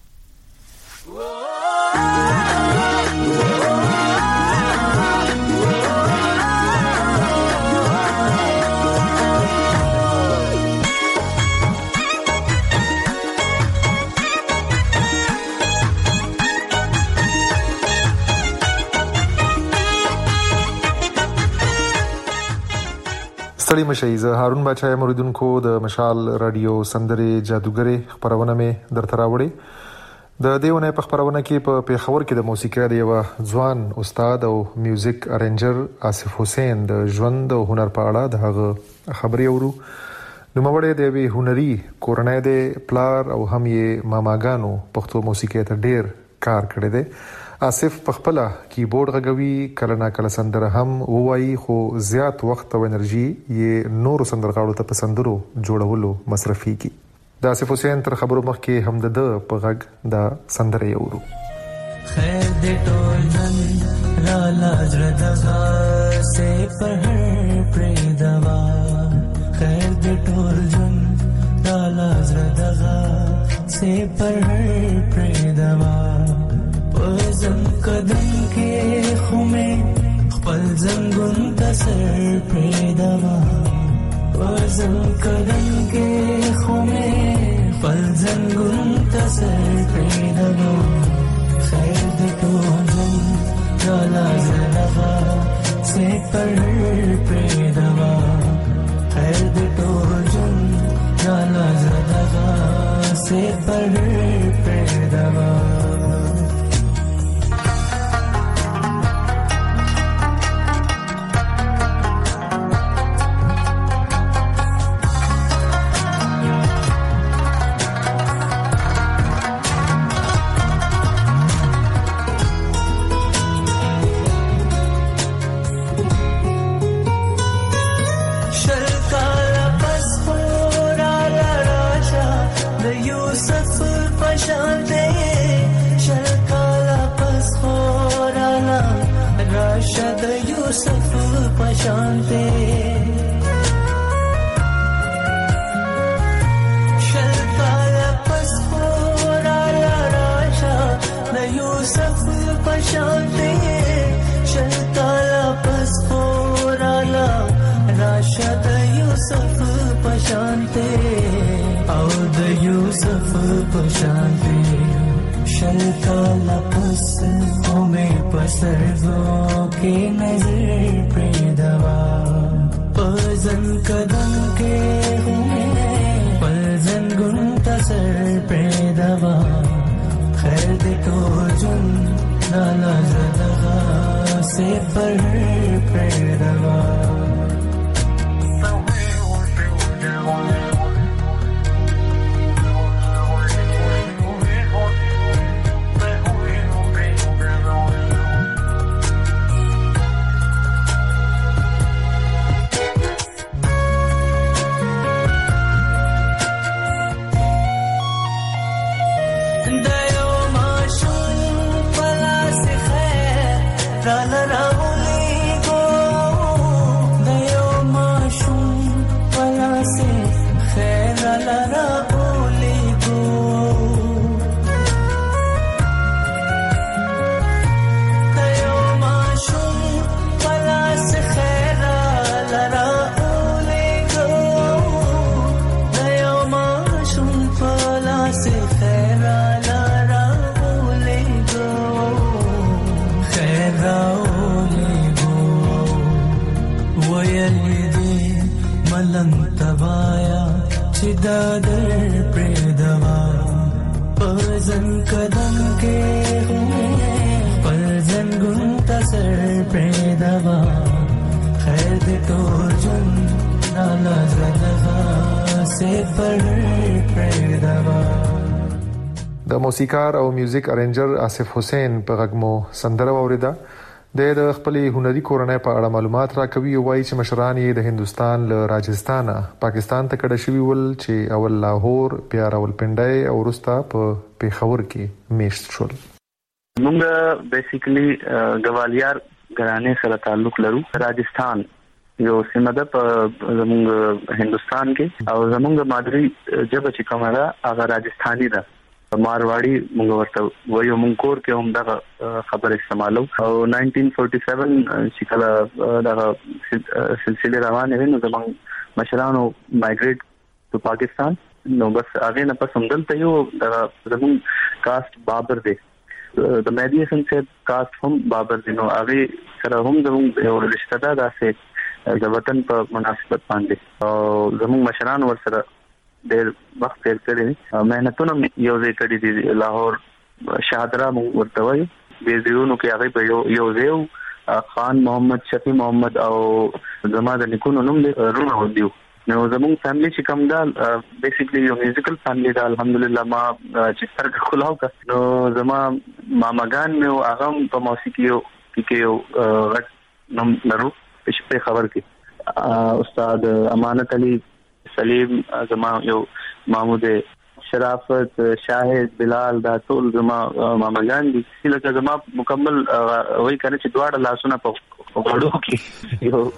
ستړي مشي. زه هارون باچا مریدونکو د مشال رادیو سندري جادوګری خبرونه مې درته راوړي. د دیونه په خبرونه کې په پیښور کې د موسیقي د یو ځوان استاد او میوزیک ارنجر آصف حسین د ژوند او هنر په اړه دغه خبري اورو. نو مړې د وی هنري کورنۍ د پلار او هم یې ماماګانو پښتو موسیقي ته ډیر کار کړی دی. آصف په خپل کیبورډ غږوي، کله نا کله سندره هم وایي، خو زیات وخت او انرژي یې نور سندرغاړو ته پسندرو جوړولو مصرفي کی. د آصف حسین تر خبرو مخکې هم د په غږ د سندره یورو. خیر دې ټول نن را لاجر دغه سه پر هر پرې دوا، خیر دې ټول جن را لاجر دغه سه پر هر پرې دوا. پزم قدم کې خومه خپل زنګون تسر پیداوا، پزم قدم کې خومه خپل زنګون تسر پیداوا. خیر دې ټول جالا زړه سه پر پیداوا، خیر دې ټول جالا زړه سه پر پیداوا. पशानते शलकाला पस्पोराला राशा न यूसुफ पशानते शलकाला पस्पोराला राशा द यूसुफ पशानते और द यूसुफ पशानते शलकाला पस में पसरगों के नजर पे दवा पजन कदम के पजन गुंतसर पे दवा खैर दे तो जुन नाला जदगा से पर पे दवा दादर प्रेदवा पजन कदम के पजन गुंतसर प्रेदवा खैर दे तो जुन नाला जदगा से पर प्रेदवा د موسیقار او میوزیک ارنجر آصف حسین په غږمو سندره اوریدا د خپلې هنري کورنۍ په اړه معلومات راکوي او وايي چې مشران یې د هندستان له راجستانه پاکستان ته کډه شوي ول چې اول لاهور بیا راولپنډي او وروسته په پیښور کې میشت شول. موږ بیسیکلی ګوالیار ګرانې سره تعلق لرو. راجستان یو سیمه ده په زموږ هندستان کې او زموږ مادری ژبه چې کومه ده هغه راجستاني ده. مارواڑی موږ ورته وایو موږ کور کې هم دا خبر استعمالو او 1947 چې کله دا سلسله روانه وي نو زموږ مشرانو مایګریټ ټو پاکستان نو بس هغه نه پس هم دلته یو دا زموږ کاست بابر دی د مهدی حسن صاحب کاست هم بابر دی نو هغه سره هم زموږ یو رشتہ ده داسې د وطن په مناسبت باندې او زموږ مشران ور سره ډېر وخت تیر کړی مهنتونه یو ځای کړی دي. لاهور شهادرا ورته وایي د دیونو کې هغه په یو ځای خان محمد شفیع محمد او زما د نیکونو نوم دی رونه ودیو. نو زموږ فیملی چې کوم دا بیسیکلی یو میوزیکل فیملی دا الحمدلله ما چې سترګې خلاو کړ نو زما ماماګان مې هغه په موسیقي کې یو غټ نوم لرو په خبر کې استاد امانت علي سلیم زما یو محمود شرافت شاهد بلال دا ټول زما ماماګان دي چې لکه زما مکمل وای کنه چې دواړه لاسونه په غړو کې یو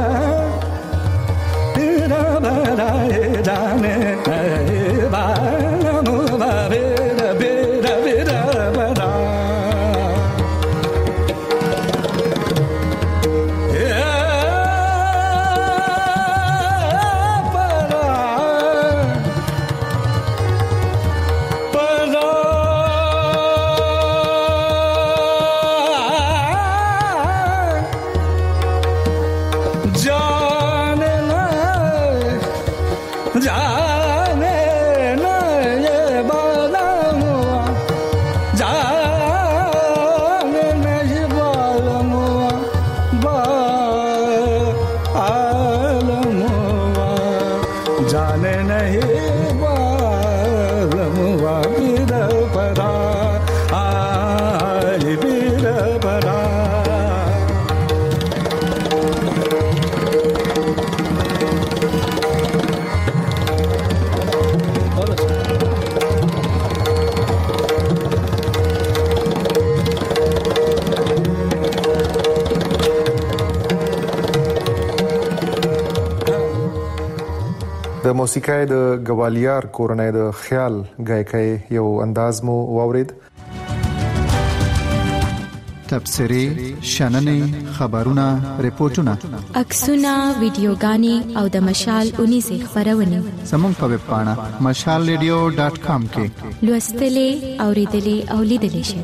Bye. د موسیقۍ د ګوالیار کورنۍ د خیال غایکای یو انداز مو واورید. تبصرې، شننې، خبرونه، ریپورتونه، عکسونه، ویډیوګانې او د مشال 19 خبرونه زموږ په ویب پاڼه mashalradio.com کې لوستلې، اوریدلې او لیدلې شئ.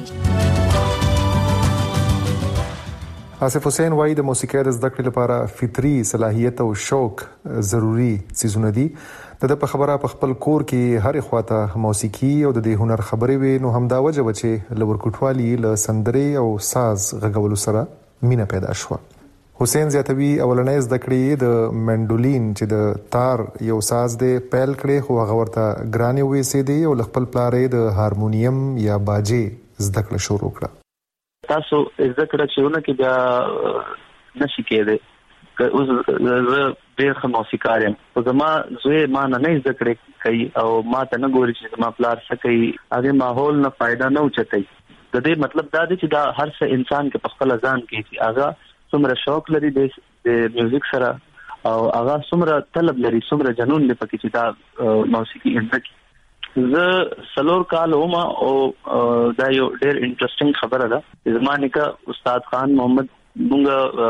آصف حسین وايي د موسیقۍ د زده کړې لپاره فطري صلاحیت او شوق ضروری څیزونه دي. د په خبره په خپل کور کې هر خواته موسیقي او د هنر خبرې وي، نو همدا وجه چې لورکوټوالي له سندرې او ساز غږولو سره مینه پیدا شو. حسین زیاتوي اولنۍ زده کړې د منډولین چې د تار یو ساز دی پیل کړې، خو هغه ورته ګرانې وېسې دی او خپل پلارې د هارمونیم یا باجې زده کړه شروع کړه. تاسو زده کړه چې ونه کې بیا نشي کېده که اوس زه ډېر ښه موسیقار یم، خو زما زوی ما نه زده کړې کوي او ما ته نه ګوري چې زما پلار څه کوي، هغې ماحول نه فایده نه اوچتوي. د دې مطلب دا دی چې دا هر څه انسان کې په خپله ځان کې چې هغه څومره شوق لري د میوزیک سره او هغه څومره طلب لري، څومره جنون دی پکې چې دا موسیقي زده کړي. زه 4 کال ومه او دا یو ډېر انټرسټینګ خبره ده. زما نیکه استاد خان محمد مونږ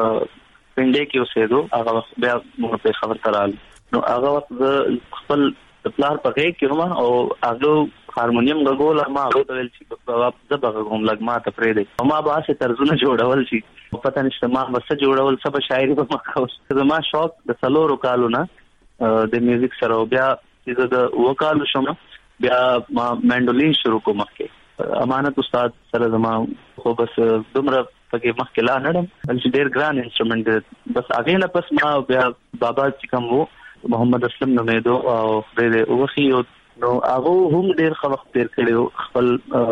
پنډې کې اوسېدو، هغه وخت بیا موږ په خبر ترال نو هغه وخت زه خپل پلار په غېږ کې وم او هغه هارمونیم غږول، ما هغه ته ویل چې زه به غږوم لږ ما ته پرېږدئ. ما به هسې طرزونه جوړول چې پته نشته ما به څه جوړول، څه به شاعري به ما کول. زما شوق د 4 کالو نه د میوزیک سره و. بیا چې زه د 7 کالو شوم بیا ما منډولین شروع کوم. مخکې امانت استاد سره زما خو بس دومره پکې مخکې لا نړم چې ډېر ګران انسټرومنټ دی. بس هغې نه پس ما بیا بابا چې کوم و محمد اسلم نومېدو او خدای دې وبخي، نو هغه هم ډېر ښه وخت تېر کړی و خپل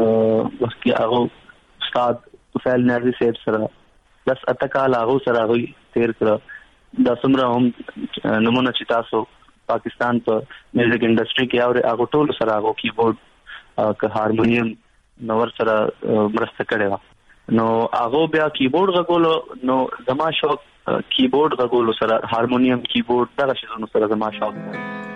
وخت کې. هغه استاد طفیل نیازي صاحب سره 10 کال هغه سره هغوی تېر کړه. دا څومره هم نمونه چې تاسو پاکستان په میوزیک انډسټري کې اوري، هغه ټول سره هغه کیبورډ که هارمونیم نور سره مرسته کړې وه. نو هغه بیا کیبورډ غږولو، نو زما شوق کیبورډ غږولو سره، هارمونیم، کیبورډ، دغه شیزونو سره زما شوق دی.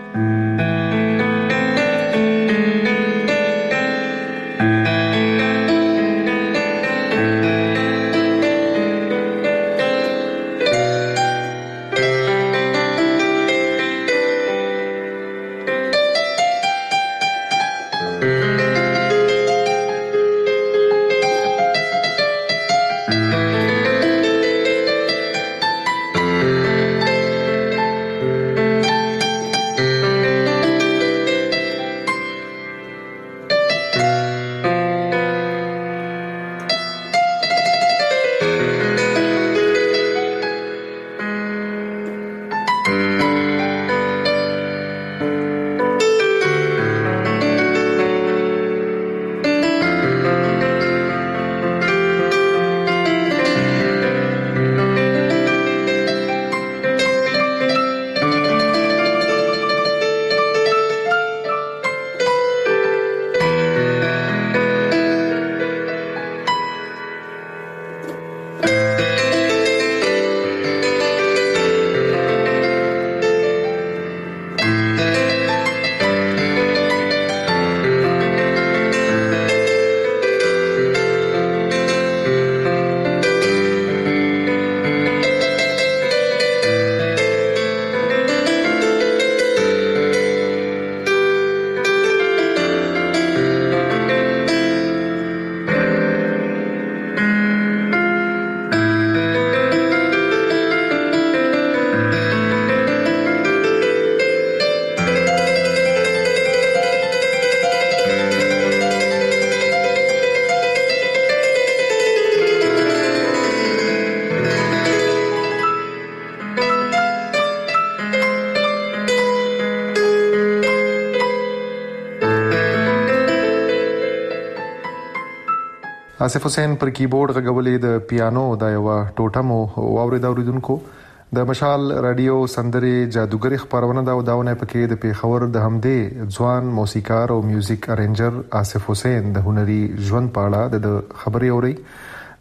آصف حسین پر کیبورډ غږولې د پیانو دا یو ټوټه مو واورید اوریدونکو. د مشال رادیو سندرې جادوګری خبرونه دا وداونه پکې د پیښور د همدې ځوان موسیقار او میوزیک ارینجر آصف حسین د هنري ژوند په اړه د خبري اوري.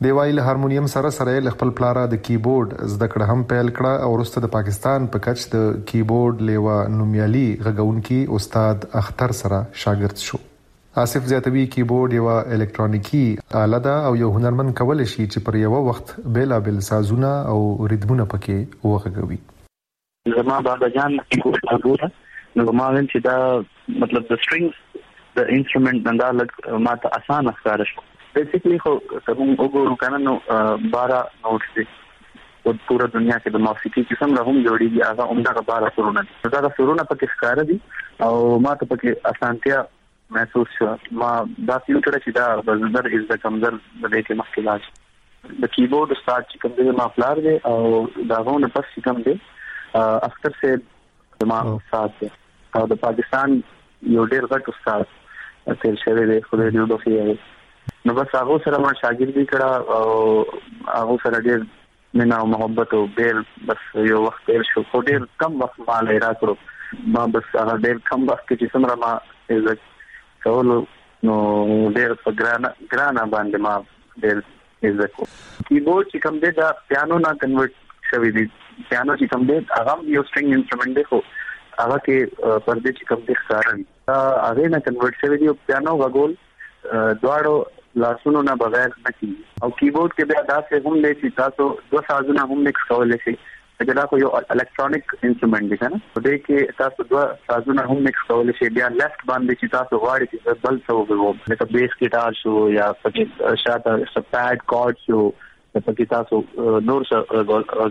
د وایل هارمونیم سره خپل پلاره د کیبورډ زده کړه هم پیل کړه او وروسته د پاکستان په کچ د کیبورډ لیوا نومیالي غږونکي استاد اختر سره شاګرد شو. آصف زیاتوی کیبورډ یو الکترونیکی آله ده او یو هنرمند کولای شي چې پر یو وخت بیلابل سازونه او ریتمونه پکې وغږوي. زما بابا جان کیبورډ اغوره نو ما وین چې دا مطلب د سټرینګز د انسټرومنت نندا لګ ماته آسان ښکار شو. بیسیکلی خو کوم وګورو کنه نو 12 نوټس دي او پورا دنیا کې د موسیقي قسم راهم جوړیږي هغه عمده 12 سرونه دي. دا سرونه پکې ښکار دي او ماته پکې اسانتیا محسوس شو. ما دا فیوچر چې دا بزدر از د کمزر د دې کې مشکلات د کیبورډ استاد چې کوم دی ما پلار دی او دا غوونه پس چې کوم دی اختر سے ما استاد دی او د پاکستان یو ډېر غټ استاد تیر شوی دی خو دې یو دوه نو بس هغه سره ما شاګردي کړه او هغه سره ډېر مینا او محبت او ډېر بس یو وخت تیر شو خو ډېر کم وخت ما لرا کړو. ما بس هغه ډېر کم وخت کې څومره ما عزت کولو نو ډېر په ګرانا باندې ما ډېر عزت کو. کیبورډ چې کوم دی دا پیانو نه کنورټ شوی دی. پیانو چې کوم دی هغه یو سټرینګ انسټرومنت دی خو هغه کې پردې چې کوم دی ښکاري هغه نه کنورټ شوی دی. پیانو غول دواړو لاسونو نه بغیر نه کیږي او کیبورډ کې بیا داسې هم دی چې تاسو دوه سازونه هم مکس کولای شئ. دا خو یو الکترونیک انسټرومنت دی کنه په دې کې تاسو دوه سازونه هم مکس کولای شئ. بیا لیفت باندې چې تاسو غواړئ چې بل څه وګورئ لکه بیس گیټار شو یا پکې شاته سپاډ کارډ شو پکې تاسو نور څه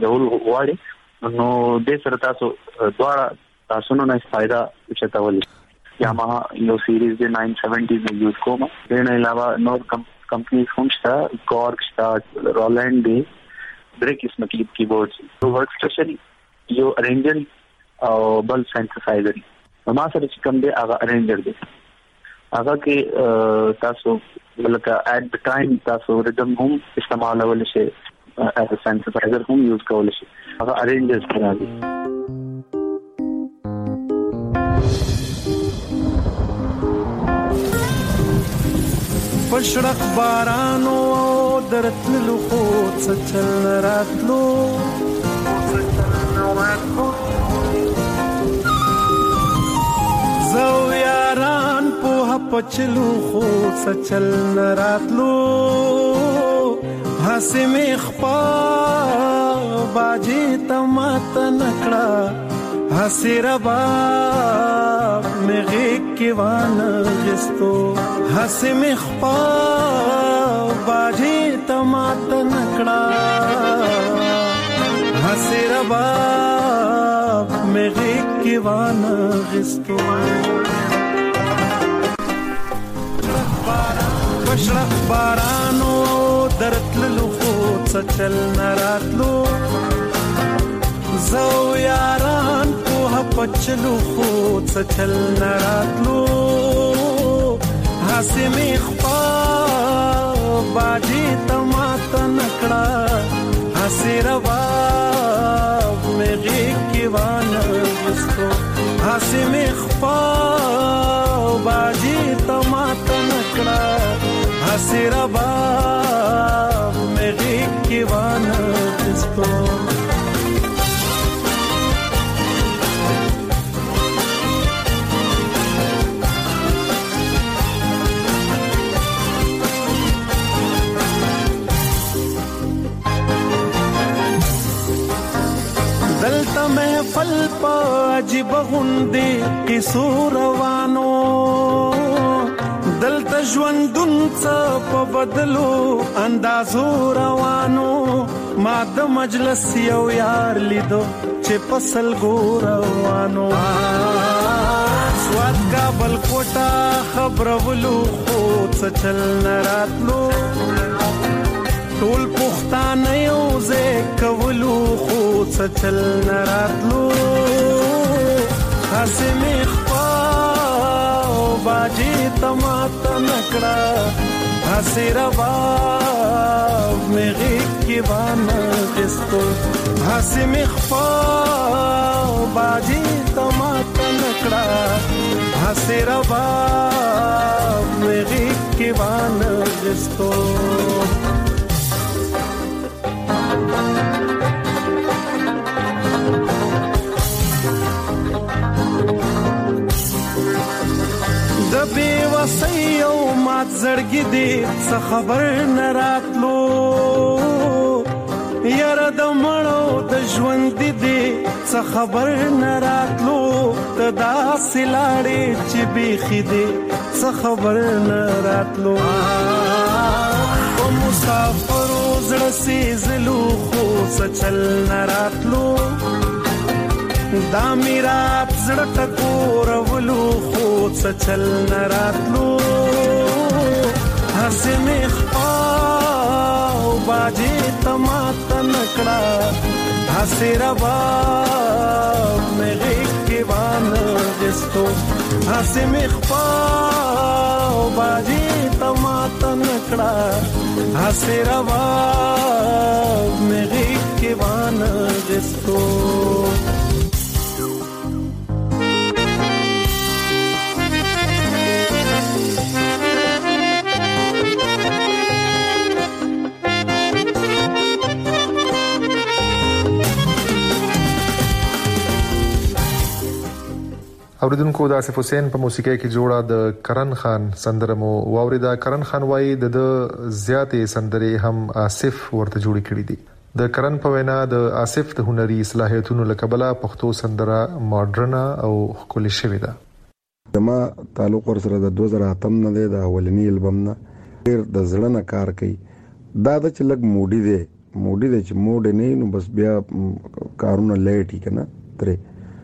غواړئ نو دې سره تاسو دواړه تاسو نه فائدہ چتاولئ. یاماها یو سیریز دی 970 د یوز کوم. دې نه علاوه نور کمپنیز هم شته کورک شته رولند دی درې قسمه کیبورډ یو ورک سټیشن یو ارینجر او بل سینثسایزر. ما سره چې کوم دی هغه ارینجر دی هغه کې تاسو لکه اټ د ټایم تاسو ریدم هم استعمالول شي as a synthesizer هم یوز کول شي هغه ارینجر سره دی. پشرق بارانو درتلو خو څچل راتلو زو یاران په پچلو خو څچل راتلو حسم خپا باجی تمات نکړه حسیر باب مغی کی وان غستو حسم خپا باجی تمات نکڑا حسیر باب مغی کی وان غستو بشرق بارانو درتلو خود سچل نراتلو زو یاران په پچلو خود سچل نراتلو حسم خپا باجی تمات نکړه حسیر باب مغی کی وان غستو حسم خپا باجی تمات نکړه حسیر باب مغی کی وان غستو. دلتا محفل پا عجیب غندی قصو روانو دلتا ژوندون څه په بدلو اندازو روانو ما د مجلس یو یار لیدو چې پسل ګو روانو سواد کابل کوټه خبرولو خو څه چل نراتلو ټول پښتانه یو ځای کولو خو څه چل نراتلو حسم خپا باجی تمات نکړه حسیر باب مغی کی وان غستو حسم خپا باجی تمات نکړه حسیر باب مغی کی وان غستو. دې څه خبر نه راتلو یاره د مړو د ژوند دې څه خبر نه راتلو ته داسې لاړې چې بیخي دې څه خبر نه راتلو او مسافرو زړه سیزلو خو څه چل نه راتلو دا میرا زړه ټکورولو خو څه چل نه راتلو هسې مې خپاو باجې تماته نکړه هسې ربا مې غېږ کې وانغستو هسې مې خپاو باجې تماته نکړه هسې ربا مې غېږ کې وانغستو اوریدونکو د آصف حسین په موسیقۍ کې جوړه د کرن خان سندره مو واوریدا. کرن خان وایي د زیاتې سندرې هم آصف ورته جوړې کړې دي. د کرن په وینا د آصف د هنري صلاحیتونو لکبله پښتو سندره ماډرن او ښکلي شوې ده. زما تعلق ورسره د 2008 نه دی، د اولنی البم نه ډېر د زړه نه کار کوي. دا د چې لګ موډي دی چې موډ نه نو بس بیا کارونه لیټي کنه ترې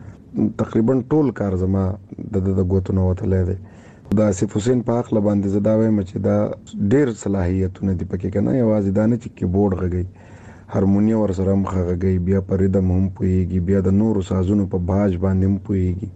تقریبا ټول کار زما د غوتنو وتلې دی. د آصف حسین په حق باندې زدا وایم چې دا ډېر صلاحیتونه دي پکې کنه، یوازې دا نه چې کیبورډ غږی، هارمونیم ورسره هم غږی، بیا په ریدم هم پوهیږي، بیا د نورو سازونو په باج باندې هم پوهیږي،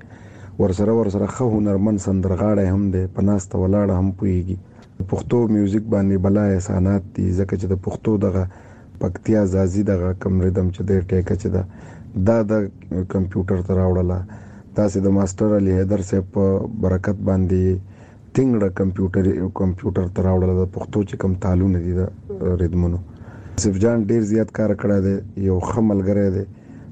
ورسره خو هنرمن سندرغاړی هم دی، په ناسته ولاړه هم پوهیږي. پښتو میوزیک باندې بلا احسانات دي ځکه چې د پښتو دغه پکتیا زازي دغه کم ریدم چې د ټیکه چې دا د کمپیوټر ته راوړله، داسې د ماستر علي حیدر صاحب په برکت باندې ټینګړه کمپیوټر ته راوړله د پښتو چې کم تالونه دي د ریدمونو. آصف جان ډېر زیات کار کړی دی، یو ښه ملګری دی،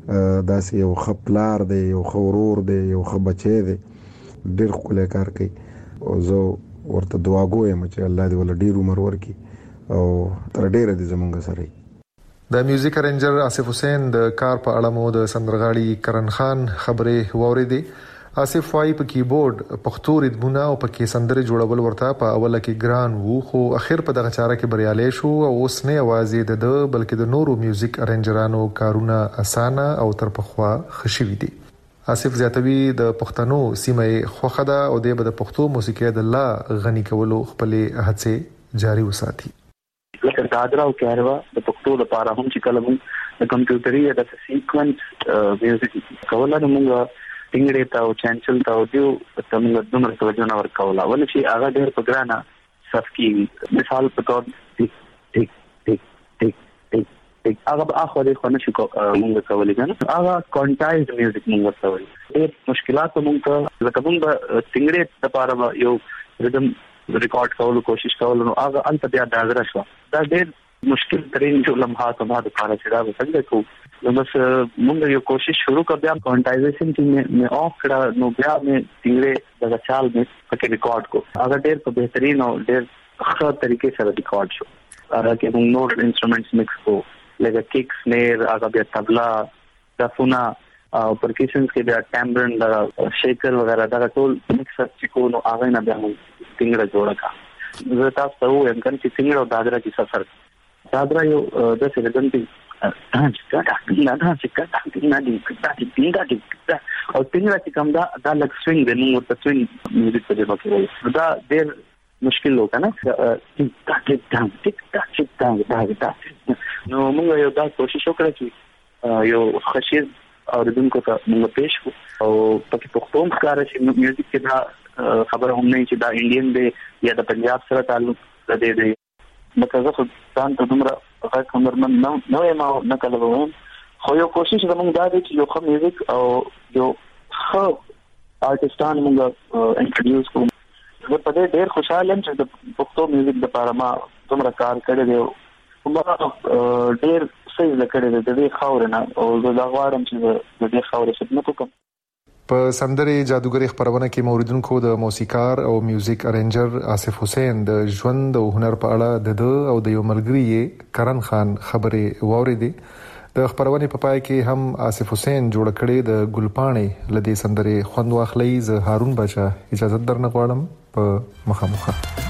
داسې یو ښه پلار دی، یو ښه ورور دی، یو ښه بچی دی، ډېر ښکلی کار کوي او زه ورته دعاګو یم چې الله دې ول ډېر عمر ورکړي او تر ډېره دې زمونږ سره. د میوزیک ارنجر آصف حسین د کار په اړه مو د سندرغاړي کرن خان خبرې واوریدې. آصف وايي په کیبورډ پښتو ریتمونه او پکې سندرې جوړول ورته په اوله کې ګران وو، خو اخر په دغه چاره کې بریالي شو او اوس نه یوازې د بلکې د نورو میوزیک ارنجرانو کارونه اسانه او تر پخوا خشوي دي. آصف زیاتوي د پښتنو سیمه خوخه ده او د پښتو موسیقي د لا غني کولو خپل هڅې جاري وساتي. لکه دادرا او کاروا د پښتو لپاره هم چې کله موږ د کمپیوټري د سیکوینس میوزیک کوله نو موږ ټینګړې ته او چانچل ته او دیو تمنګ دمر توجه نه ورکوله، ولې چې هغه ډېر په ګرانه صف کې مثال په تور ټیک ټیک ټیک ټیک ټیک ټیک هغه اخو دې خو نه شو موږ کولای کنه، هغه کونټایز میوزیک موږ ورته ډېر مشکلات موږ ته لکه موږ ټینګړې لپاره یو ریدم ریکارډ کولو کوشش کولو نو هغه انت بیا دازره شو، دا ډېر مشکل ترين جو لمحات ما د پاره چې دا وسنګ کو نو بس موږ یو کوشش شروع کړ بیا کونټایزیشن چې مې آف کړه نو بیا مې ټینګړې د چال مې پکې ریکارډ کو هغه ډېر په بهترین او ډېر ښه طریقې سره ریکارډ شو. هغه کې موږ نور انسټرومنټس مکس کو لکه کیک سنیر، هغه بیا تبلا، دفونه او پرکشنز کې بیا ټامبرن دا شیکر وغیرہ دا ټول مکس چې کو نو هغه نه بیا موږ ټینګړه جوړه کا. زه تاسو ته وایم چې ټینګړه او دادرا کې سفر دادرا یو د سیدن کې او ټینګړه چې کوم دا لک سوینګ دی نو ته سوینګ میوزیک په دې کې دا ډېر مشکل لو کنه ټیک ټاک ټیک ټاک نو موږ یو دا کوشش وکړو چې یو خشیر او دونکو ته موږ پېښ او پکې پښتون ښکار شي میوزیک کې دا خبر هم نه چې دا انډین دی یا د پنجاب سره تعلق لري دی مکه زه ځان ته دومره هغه کمرمن نه یم او نه کله وم، خو یو کوشش زموږ دا دی چې یو ښه میوزیک او یو ښه آرټیسټان موږ انټروډیوس کوو. زه په دې ډېر خوشاله یم چې د پښتو میوزیک لپاره ما دومره کار کړی دی او ما ډېر څه زده کړی دی د دې خاورې نه او زه دا غواړم چې د دې خاورې خدمت وکړم. په سندره جادوګری خبرونه کې موریدونکو د موسیقار او میوزیک ارنجر آصف حسین د ژوند او هنر په اړه د او د یو ملګری کرن خان خبرې واوریدې د خبرونه په پای کې هم آصف حسین جوړ کړي د ګلپانې لدی سندره خوند واخلي ز هارون بچا اجازه درنه غواړم په مخامخه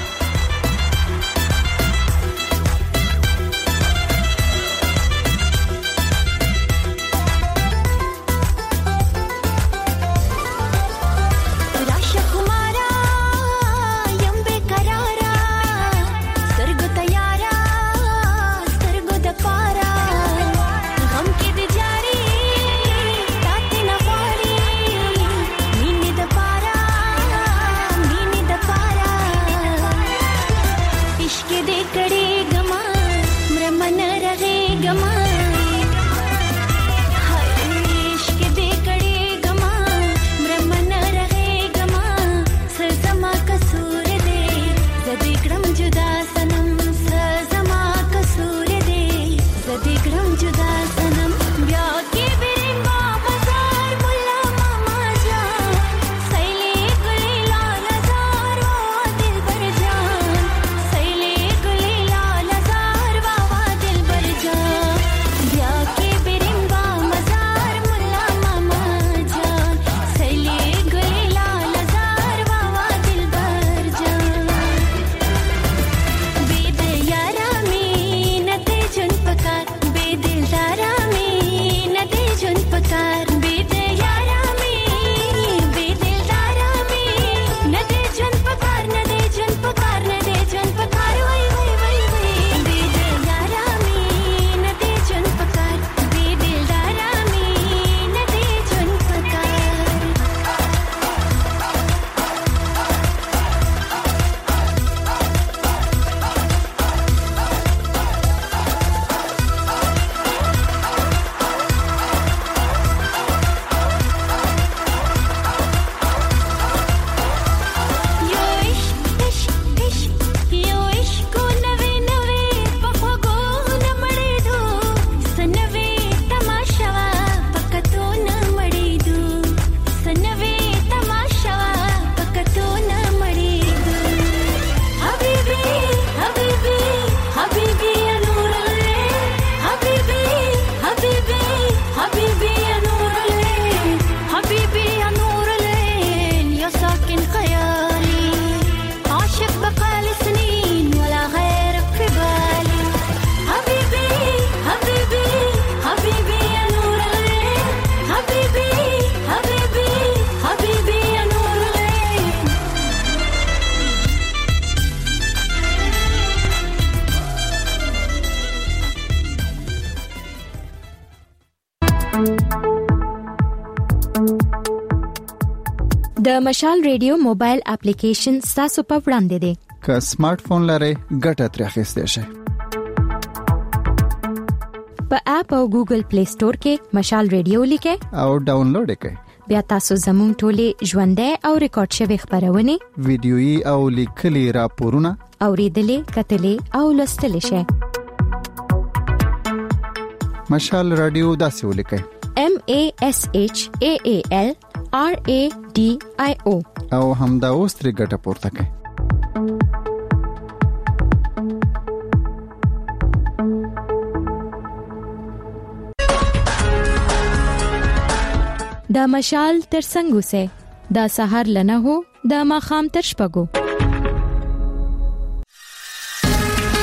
د مشال ریډیو موبایل اپلیکیشن تاسو په وړاندې دی که سمارټ فون لرئ ګټه ترې اخیستئ شئ په اپ او ګوګل پلی سٹور کې مشال ریډیو لیکئ او ډاونلوډ کړئ بیا تاسو زموږ ټولې ژوندۍ او ریکارډ شوی خبرونه ویډیويي او لیکلي راپورونه اوریدلې کتلې او لوستلې شئ مشال رادیو داسې ولیکئ MASHAAL RADIO او همدا اوس ترې ګټه پورته کړئ د مشال تر څنګه سه د سحر لنه هو د ماخام تر شپږو